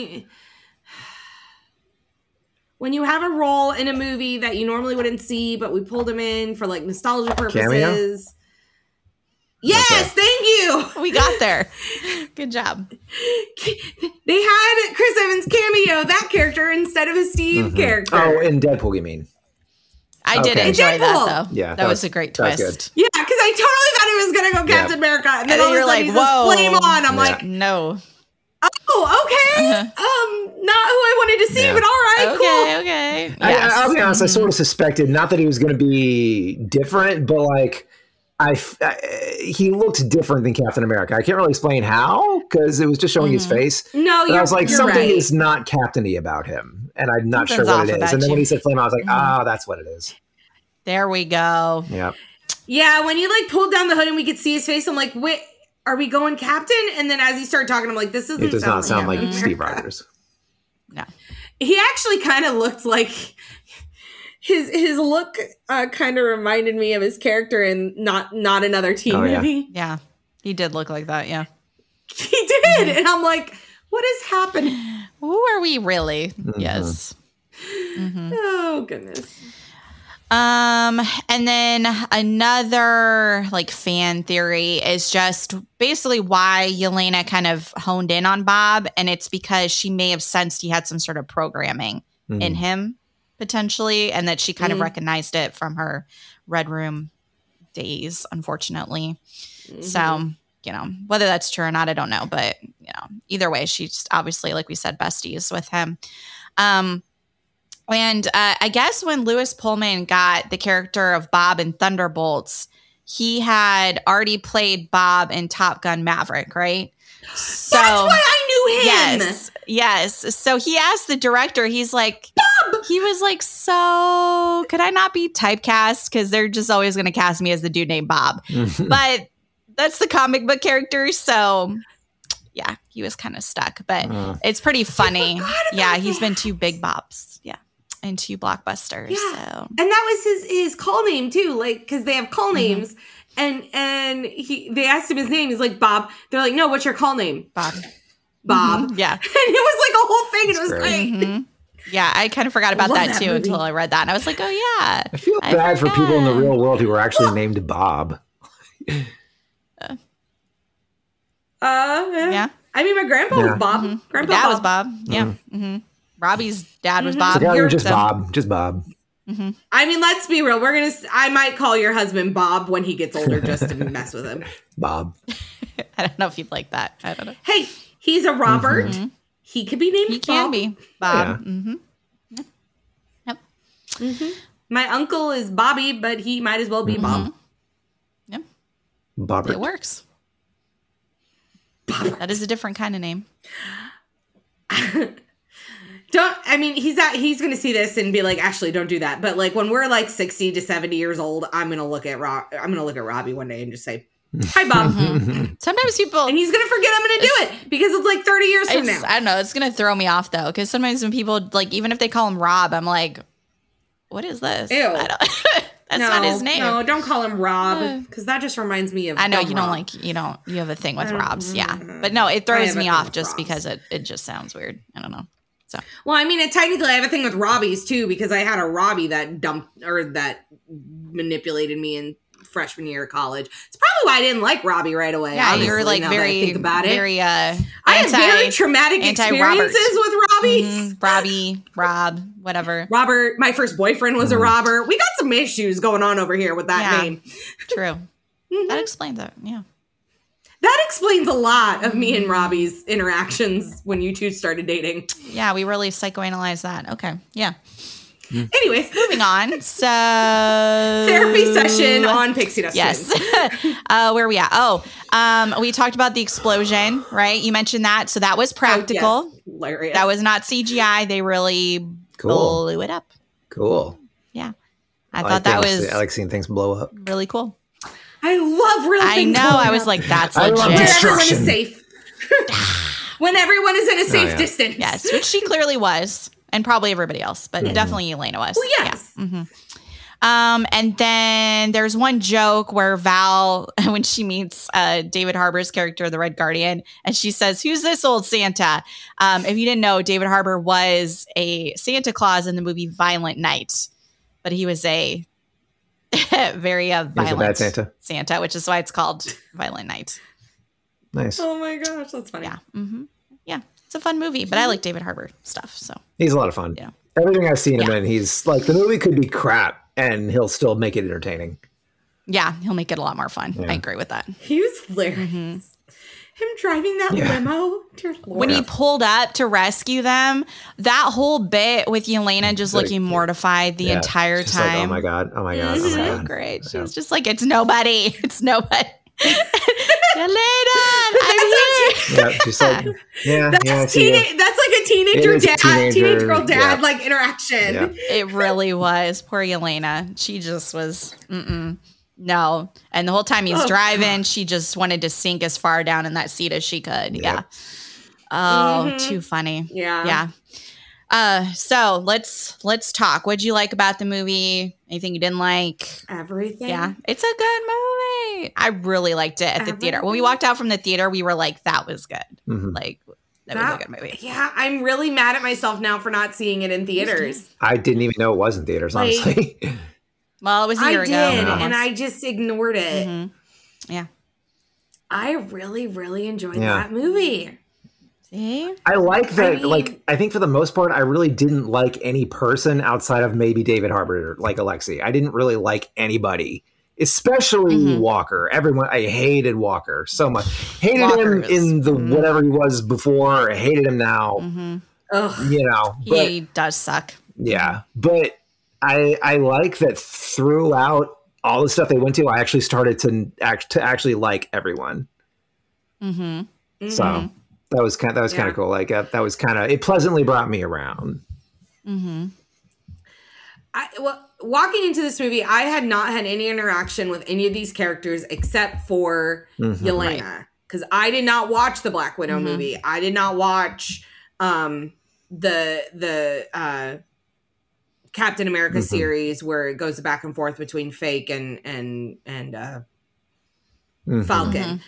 I: you have a role in a movie that you normally wouldn't see, but we pulled them in for like nostalgia purposes.
B: Cameo?
I: Yes,
B: Okay.
I: thank you.
A: We got there. Good job.
I: They had Chris Evans cameo that character instead of a Steve character.
B: Oh, in Deadpool, you mean?
A: I did
B: Okay.
A: enjoy that
I: Deadpool.
A: though.
B: Yeah,
A: that was a great
B: that was
A: twist.
I: Yeah, because I totally thought it was going to go
B: Yeah.
I: Captain America. And then
A: And
I: all
A: then
I: of a
A: you're
I: sudden
A: like,
I: he says,
A: whoa.
I: flame on. I'm
B: Yeah.
I: like,
A: No.
I: oh, okay. Not who I wanted to see,
B: Yeah.
I: but all right, cool.
A: Okay.
B: I'll be honest, I sort of suspected, not that he was going to be different, but like, he looked different than Captain America. I can't really explain how, because it was just showing his face.
I: No,
B: But I was like,
I: you're
B: something
I: right.
B: is not captain-y about him. And I'm not
A: Something's
B: sure what
A: off
B: it is.
A: about
B: And then when
A: you.
B: he said flame, I was like, that's what it is.
A: There we go.
B: Yeah.
I: Yeah, when you like pulled down the hood and we could see his face, I'm like, wait, are we going Captain? And then as he started talking, I'm like, this doesn't
B: It does not sound like
I: Captain
B: Steve
I: America.
B: Rogers.
A: No.
I: He actually kind of looked like his look kind of reminded me of his character in not another teen
B: Oh, yeah.
I: movie.
A: Yeah. He did look like that. Yeah.
I: He did, and I'm like, what is happening?
A: Who are we really? Yes.
I: Oh goodness.
A: And then another like fan theory is just basically why Yelena kind of honed in on Bob, and it's because she may have sensed he had some sort of programming in him potentially, and that she kind of recognized it from her Red Room days, unfortunately. So, you know, whether that's true or not, I don't know, but you know, either way, she's obviously, like we said, besties with him. And I guess when Lewis Pullman got the character of Bob in Thunderbolts, he had already played Bob in Top Gun Maverick, right? So
I: That's why I knew him.
A: Yes. So he asked the director, he's like, Bob! He was like, so could I not be typecast? Because they're just always going to cast me as the dude named Bob. But that's the comic book character. So yeah, he was kind of stuck. But it's pretty funny. Yeah, he's been 2 Big Bobs. Yeah. And 2 blockbusters.
I: Yeah.
A: So
I: And that was his call name too, like because they have call names, and they asked him his name. He's like Bob. They're like, no, what's your call name?
A: Bob.
I: Bob.
A: Yeah.
I: And it was like a whole thing, and it was
B: Great.
I: great.
A: Yeah, I kind of forgot about
I: Love
A: that
I: that
A: too
I: movie.
A: until I read that. And I was like, oh yeah.
B: I feel bad for people in the real world who were actually named Bob.
A: Yeah.
I: I mean, my grandpa was Bob. Grandpa
A: Dad
I: Bob.
A: was Bob. Yeah. Robbie's dad was Bob.
B: So call him
A: Here,
B: just
A: so-
B: Bob. Just Bob.
I: I mean, let's be real. I might call your husband Bob when he gets older just to mess with him.
B: Bob.
A: I don't know if you'd like that. I don't know.
I: Hey, he's a Robert. He could be named
A: He
I: Bob.
A: can be Bob.
B: Yeah.
A: Yep.
I: My uncle is Bobby, but he might as well be Bob.
A: Yep.
B: Bobbert.
A: It works. That is a different kind of name.
I: He's gonna see this and be like, Ashley, don't do that. But like when we're like 60 to 70 years old, I'm gonna look at Robbie one day and just say, Hi, Bob.
A: Sometimes people,
I: And he's going to forget I'm going to do it because it's like 30 years from now.
A: I don't know. It's going to throw me off though. Cause sometimes when people like, even if they call him Rob, I'm like, what is this?
I: Ew.
A: That's not his name.
I: No, don't call him Rob because that just reminds me of.
A: I know
I: Dumb
A: you don't
I: Rob.
A: like, you have a thing with Robs. Yeah. But no, it throws
I: have a
A: me
I: thing
A: off
I: with
A: just
I: Robs.
A: because it just sounds weird. I don't know. So,
I: Well, I mean, technically, I have a thing with Robbies too because I had a Robbie that dumped or that manipulated me in freshman year of college. It's probably why I didn't like Robbie right away.
A: yeah, you're
I: honestly,
A: like
I: now that I think about it.
A: very,
I: I have very traumatic
A: anti-Robert.
I: experiences with Robbies.
A: Robbie, Rob, whatever.
I: Robert, my first boyfriend was a Robert. We got some issues going on over here with that
A: Yeah.
I: name.
A: True. That explains it. Yeah.
I: That explains a lot of me and Robbie's interactions when you two started dating.
A: Yeah, we really psychoanalyzed that. Okay. Yeah.
I: Anyways,
A: Moving on. So
I: therapy session on Pixie Dust
A: Yes.
I: Twins.
A: Where are we at? We talked about the explosion, right? You mentioned that. So that was practical.
I: Oh, yes. Hilarious.
A: That was not CGI. They really
B: Cool.
A: blew it up.
B: Cool.
A: Yeah. I
B: like
A: thought that
B: things-
A: was
B: I like seeing things blow up.
A: really cool.
I: I love real
A: I
I: things
A: know.
I: blowing
A: I was
I: up.
A: like, that's
B: I love
A: legit.
I: When everyone
B: destruction.
I: is safe. When everyone is in a safe
B: yeah.
I: distance.
A: Yes, which she clearly was, and probably everybody else, but definitely Elena was.
I: Well, yes.
A: Yeah. And then there's one joke where Val, when she meets David Harbour's character, the Red Guardian, and she says, "Who's this old Santa?" If you didn't know, David Harbour was a Santa Claus in the movie Violent Night, but he was a very violent
B: Santa.
A: which is why it's called Violent Night.
B: Nice.
I: Oh my gosh, that's funny.
A: Yeah. Yeah. It's a fun movie, but I like David Harbour stuff. So
B: He's a lot of fun.
A: Yeah.
B: Everything I've seen him
A: Yeah.
B: in, he's like, the movie could be crap and he'll still make it entertaining.
A: yeah, he'll make it a lot more fun.
B: Yeah.
A: I agree with that.
I: He was hilarious. Him driving that
B: Yeah.
I: limo. Dear Lord.
A: When he pulled up to rescue them, that whole bit with Yelena just
B: Like,
A: looking mortified the
B: Yeah.
A: entire
B: Just like,
A: time.
B: oh my God. Oh my God. Oh my
A: So
B: God.
A: great. She
B: Yeah.
A: was just like, it's nobody. It's nobody. Yelena, I'm here.
B: Yeah, she's like, yeah,
I: That's,
B: yeah, I see you.
I: that's like a teenager
B: It is
I: dad,
B: teenager,
I: teenage girl dad
B: yeah.
I: like interaction.
B: Yeah.
A: It really was. Poor Yelena. She just was, no. And the whole time he's driving, she just wanted to sink as far down in that seat as she could. Yeah. Oh, too funny.
I: Yeah.
A: Yeah. So let's talk. What'd you like about the movie? Anything you didn't like?
I: Everything.
A: Yeah, it's a good movie. I really liked it at the theater. When we walked out from the theater, we were like, that was good. Like, that was a good movie.
I: Yeah, I'm really mad at myself now for not seeing it in theaters.
B: I didn't even know it was in theaters,
I: Like-
B: honestly.
A: Well, it was a
I: I
A: year ago.
I: did,
A: almost.
I: and I just ignored it.
A: Yeah.
I: I really, really enjoyed
B: Yeah.
I: that movie.
A: See?
B: I like that.
I: I mean-
B: like, I think for the most part, I really didn't like any person outside of maybe David Harbour, like Alexi. I didn't really like anybody, especially Walker. Everyone, I hated Walker so much. Hated
A: Walker
B: him
A: was-
B: in the whatever he was before. I hated him now.
I: Ugh.
B: You know, but
A: He does suck.
B: yeah, but I like that throughout all the stuff they went to, I actually started to actually like everyone. So that was kind of cool. Like that was kind of, it pleasantly brought me around.
I: Walking into this movie, I had not had any interaction with any of these characters except for Yelena, because I did not watch the Black Widow movie. I did not watch the Captain America series where it goes back and forth between Fake and Falcon.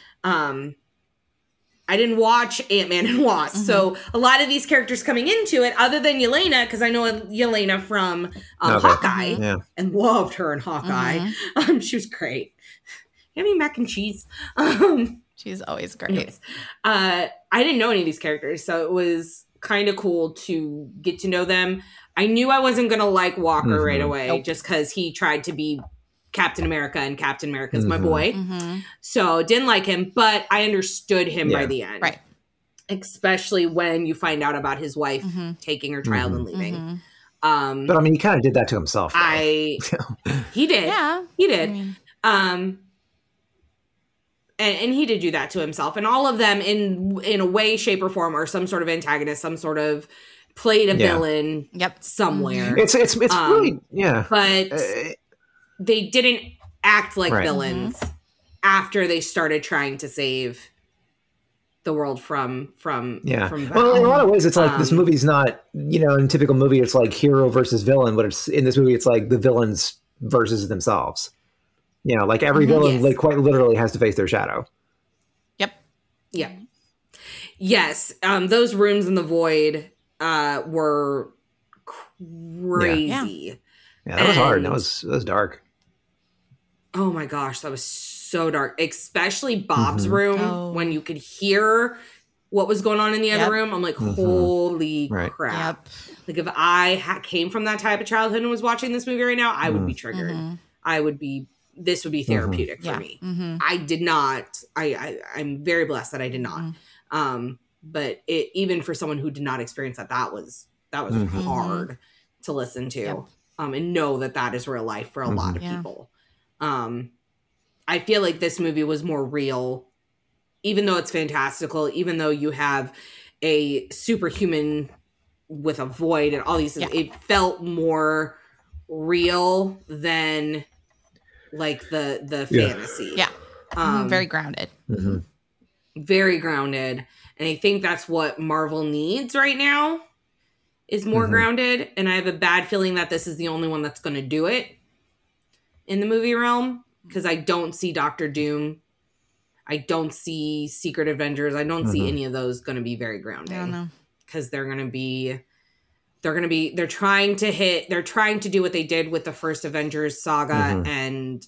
I: I didn't watch Ant-Man and Wasp. So a lot of these characters coming into it, other than Yelena, because I know Yelena from Hawkeye
B: Yeah.
I: and loved her in Hawkeye. She was great. You have any mac and cheese?
A: She's always great.
I: Anyways, I didn't know any of these characters, so it was kind of cool to get to know them. I knew I wasn't going to like Walker right away just because he tried to be Captain America, and Captain America's my boy. So didn't like him, but I understood him by the end.
A: Right.
I: Especially when you find out about his wife taking her child and leaving.
B: But I mean, he kind of did that to himself. Though.
I: He did.
A: Yeah.
I: He did.
A: I mean,
I: And he did do that to himself. And all of them in a way, shape, or form are some sort of antagonist, some sort of played a villain somewhere.
B: It's really, yeah.
I: But they didn't act like villains. after they started trying to save the world from Val.
B: Well, in a lot of ways, it's like this movie's not, in a typical movie, it's like hero versus villain, but it's in this movie, it's like the villains versus themselves. Like every villain, like quite literally has to face their shadow.
A: Yep.
I: Yeah. Yes. Those rooms in the void were crazy.
B: Yeah, that was hard. That was dark.
I: Oh my gosh, that was so dark. Especially Bob's room when you could hear what was going on in the other room. I'm like, holy crap. Like if I came from that type of childhood and was watching this movie right now, I would be triggered. This would be therapeutic for me. I did not. I'm very blessed that I did not. But even for someone who did not experience that was hard to listen to. And know that is real life for a lot of people. I feel like this movie was more real, even though it's fantastical, even though you have a superhuman with a void and all these things, it felt more real than like the fantasy.
A: Yeah. Very grounded.
I: Very grounded. And I think that's what Marvel needs right now is more grounded. And I have a bad feeling that this is the only one that's going to do it in the movie realm. Because I don't see Doctor Doom. I don't see Secret Avengers. I don't see any of those going to be very grounding. Because they're trying to do what they did with the first Avengers saga. And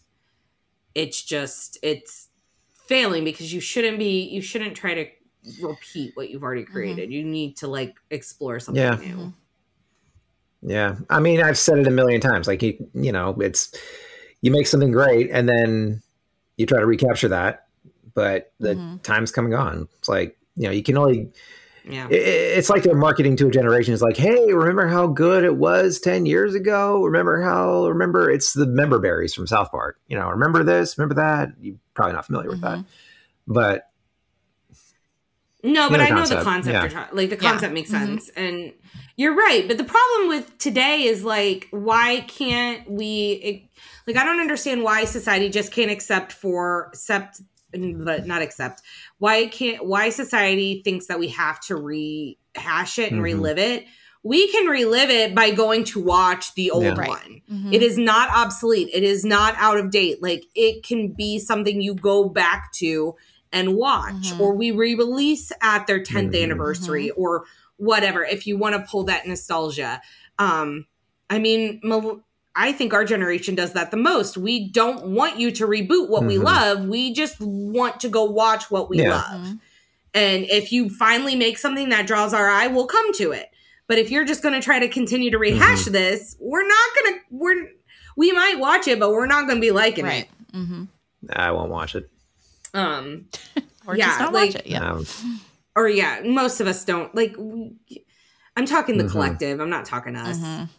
I: it's failing because you shouldn't try to repeat what you've already created. You need to like explore something new.
B: Yeah. I mean, I've said it a million times. Like, it's, you make something great and then you try to recapture that, but the time's coming on. It's like, you can only, it's like they're marketing to a generation. It's like, hey, remember how good it was 10 years ago? Remember it's the member berries from South Park, remember this, remember that. You're probably not familiar with that, but
I: no, but I know the concept. Like the concept makes sense. And you're right. But the problem with today is like, why can't we, like, I don't understand why society just can't why society thinks that we have to rehash it and relive it. We can relive it by going to watch the old one. It is not obsolete. It is not out of date. Like it can be something you go back to and watch, or we re-release at their 10th anniversary or whatever, if you want to pull that nostalgia. I mean, I think our generation does that the most. We don't want you to reboot what we love. We just want to go watch what we love. And if you finally make something that draws our eye, we'll come to it. But if you're just going to try to continue to rehash this, we might watch it, but we're not going to be liking it.
B: I won't watch it.
A: Or just don't watch it.
I: Or most of us don't. Like, I'm talking the collective. I'm not talking us.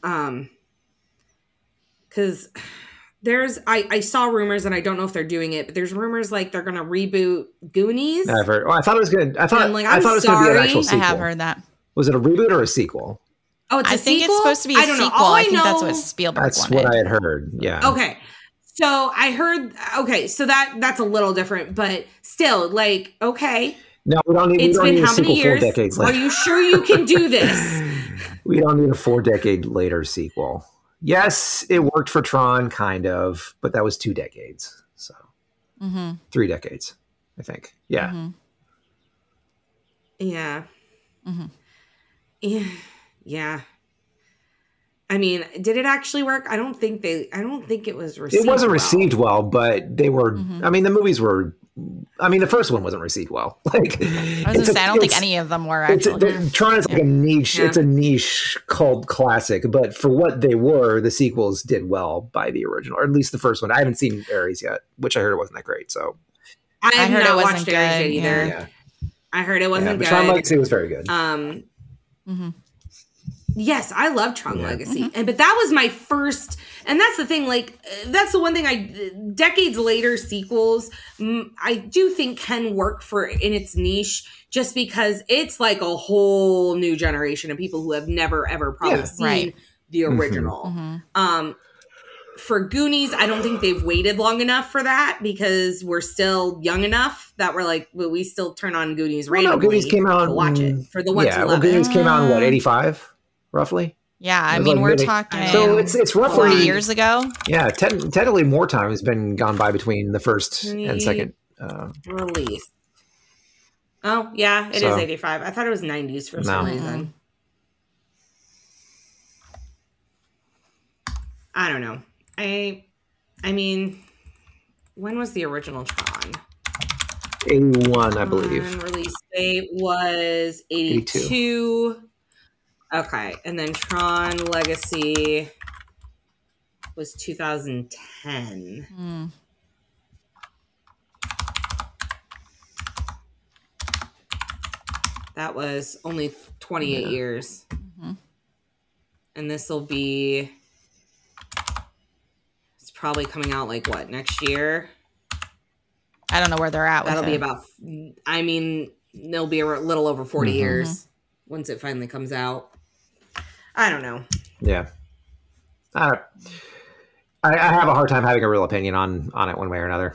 I: Because I saw rumors, and I don't know if they're doing it, but there's rumors like they're going to reboot Goonies.
B: I've heard. Oh, I thought it was good. I thought it was going to be an actual sequel.
A: I have heard that.
B: Was it a reboot or a sequel?
I: Oh, it's a sequel?
A: think it's supposed to be a sequel. I think that's what Spielberg wanted.
B: That's what I had heard. Yeah.
I: Okay. So I heard. Okay, so that's a little different, but still, like, okay.
B: No, we don't need.
I: It's been how many years?
B: 4 decades later.
I: Are you sure you can do this?
B: We don't need a 4-decade later sequel. Yes, it worked for Tron, kind of, but that was 2 decades. So 3 decades, I think. Yeah.
I: Yeah. Yeah. I mean, did it actually work? I don't think it was received.
B: It wasn't received well, but they were. I mean, the movies were. I mean, the first one wasn't received well. Like,
A: I was gonna say, I don't think any of them were actually.
B: Tron is like a niche. It's a niche cult classic, but for what they were, the sequels did well by the original, or at least the first one. I haven't seen Ares yet, which I heard it wasn't that great. So
I: I heard it wasn't good either. Yeah. I heard it wasn't good.
B: Tron Legacy was very good.
I: Yes, I love Tron Legacy. But that was my first, and that's the thing, like, that's the one thing decades later sequels, I do think can work in its niche, just because it's like a whole new generation of people who have never, ever probably seen the original. for Goonies, I don't think they've waited long enough for that because we're still young enough that we're like, well, we still turn on Goonies randomly
B: Goonies came out
I: to watch it for the ones who love
B: Goonies
I: it.
B: came out in what, 85, roughly?
A: Yeah, I mean, we're talking
B: so it's roughly
A: 40 years ago.
B: Yeah, technically more time has been gone by between the first and second
I: release. Oh, yeah, it is 85. I thought it was 90s for some reason. I don't know. I mean, when was the original Tron?
B: 81, I believe.
I: Release date was 82. Okay, and then Tron Legacy was 2010. That was only 28 years. And this will be... It's probably coming out like what, next year?
A: I don't know where they're at with
I: That'll be
A: it.
I: about... I mean, it'll be a little over 40 years once it finally comes out. I don't know.
B: Yeah. I have a hard time having a real opinion on it one way or another.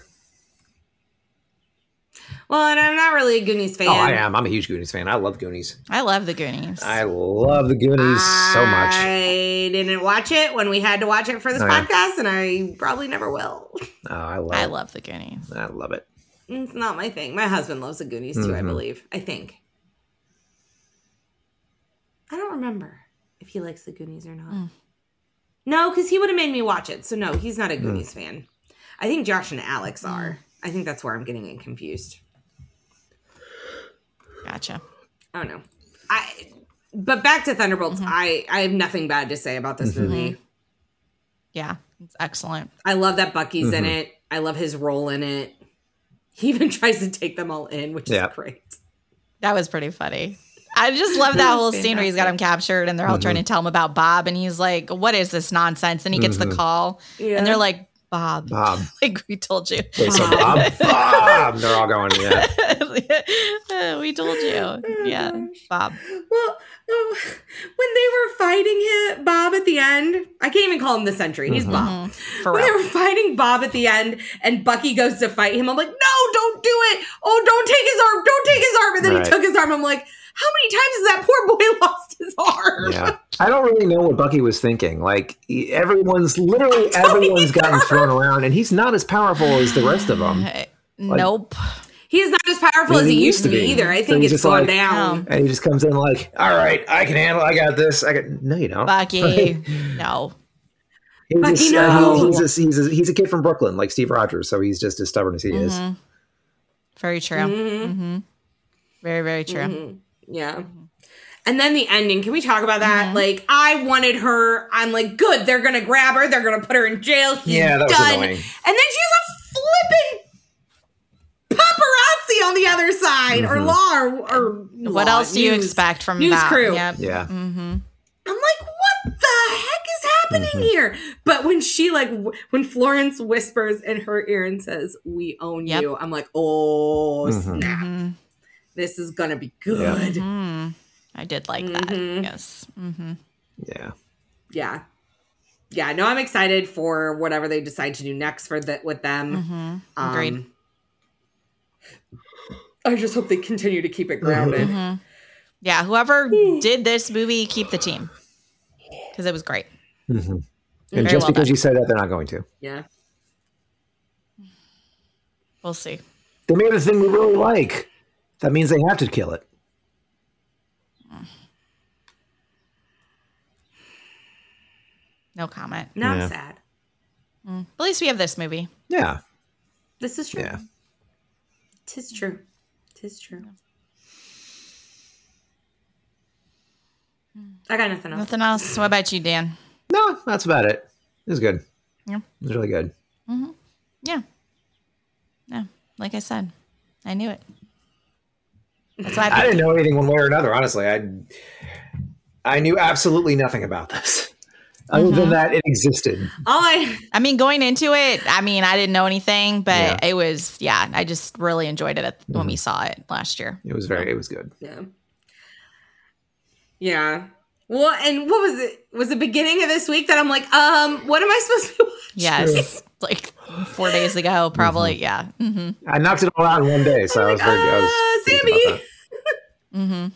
I: Well, and I'm not really a Goonies fan.
B: Oh, I am. I'm a huge Goonies fan. I love Goonies.
A: I love the Goonies.
B: I love the Goonies so much.
I: I didn't watch it when we had to watch it for this podcast, and I probably never will.
B: Oh,
A: I love the Goonies.
B: I love it.
I: It's not my thing. My husband loves the Goonies too, I believe. I think. I don't remember if he likes the Goonies or not. No, because he would have made me watch it. So no, he's not a Goonies fan. I think Josh and Alex are. I think that's where I'm getting it confused.
A: Gotcha.
I: I don't know. But back to Thunderbolts, I have nothing bad to say about this movie.
A: Yeah, it's excellent.
I: I love that Bucky's in it. I love his role in it. He even tries to take them all in, which is great.
A: That was pretty funny. I just love that whole scene where he's got him captured and they're all trying to tell him about Bob. And he's like, what is this nonsense? And he gets the call and they're like, Bob. Like, we told you.
B: Wait, so Bob? Bob! They're all going,
A: we told you. Yeah, Bob.
I: Well, when they were fighting Bob at the end, I can't even call him the Sentry. He's Bob. When they were fighting Bob at the end and Bucky goes to fight him, I'm like, no, don't do it. Oh, don't take his arm. Don't take his arm. And then he took his arm. I'm like, how many times has that poor boy lost his arm?
B: Yeah. I don't really know what Bucky was thinking. Like, everyone's gotten thrown around, and he's not as powerful as the rest of them.
A: Nope.
I: He's not as powerful as he used to be either. I think it's slowed down.
B: And he just comes in like, all right, I can handle it. I got this. No, you don't.
A: Bucky, no.
B: He's a kid from Brooklyn, like Steve Rogers, so he's just as stubborn as he is.
A: Very true. Very, very true.
I: Yeah. And then the ending. Can we talk about that? Like, I wanted her. I'm like, good. They're going to grab her. They're going to put her in jail. She's
B: that was
I: done.
B: annoying.
I: And then she's a flipping paparazzi on the other side. Or
A: what else do you expect from
I: news
A: that?
I: crew.
B: Yeah.
I: I'm like, what the heck is happening here? But when she when Florence whispers in her ear and says, we own you. I'm like, oh, snap. This is going to be good.
A: I did like that. Yes.
I: Yeah. No, I'm excited for whatever they decide to do next with them.
A: Agreed.
I: I just hope they continue to keep it grounded.
A: Yeah. Whoever did this movie, keep the team. Because it was great.
B: And just because you said that, they're not going to.
I: Yeah.
A: We'll see.
B: They made a thing we really like. That means they have to kill it.
A: No comment.
I: No, I'm sad.
A: At least we have this movie.
B: Yeah.
I: This is true.
B: Yeah.
I: Tis true. I got nothing else.
A: Nothing else. What about you, Dan?
B: No, that's about it. It was good.
A: Yeah.
B: It was really good.
A: Yeah. Like I said, I knew it. That's why
B: I didn't know anything one way or another, honestly. I knew absolutely nothing about this. Other than that, it existed.
A: I mean, going into it, I didn't know anything, but it was, I just really enjoyed it when we saw it last year.
B: It was good.
I: Yeah. Well, and what was it? Was the beginning of this week that I'm like, what am I supposed to be watching?
A: Yes. Like 4 days ago, probably. Mm-hmm. Yeah. Mm-hmm.
B: I knocked it all out in one day, so I was very good.
I: Sammy.
A: Mm-hmm.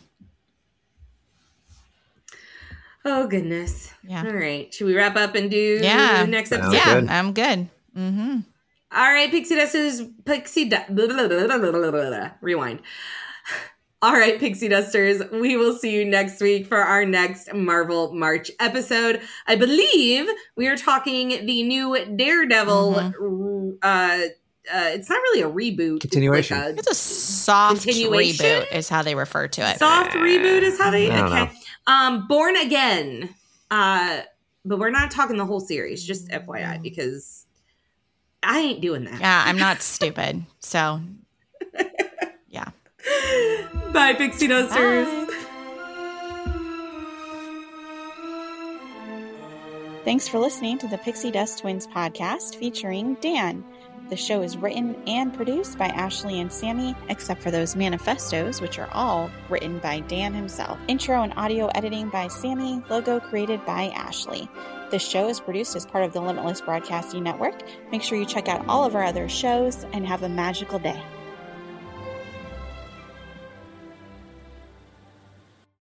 I: Oh, goodness.
A: Yeah.
I: All right. Should we wrap up and do the next episode?
A: Yeah, I'm good. Mm-hmm.
I: All right, Pixie Dusters. Rewind. All right, Pixie Dusters, we will see you next week for our next Marvel March episode. I believe we are talking the new Daredevil. It's not really a reboot.
B: Continuation.
A: It's a soft reboot is how they refer to it.
I: Soft reboot is how they... Okay. Born Again. But we're not talking the whole series, just FYI, because I ain't doing that.
A: Yeah, I'm not stupid. So, yeah.
I: Bye, Pixie Dusters.
A: Bye. Thanks for listening to the Pixie Dust Twins podcast featuring Dan. The show is written and produced by Ashley and Sammy, except for those manifestos, which are all written by Dan himself. Intro and audio editing by Sammy, logo created by Ashley. This show is produced as part of the Limitless Broadcasting Network. Make sure you check out all of our other shows and have a magical day.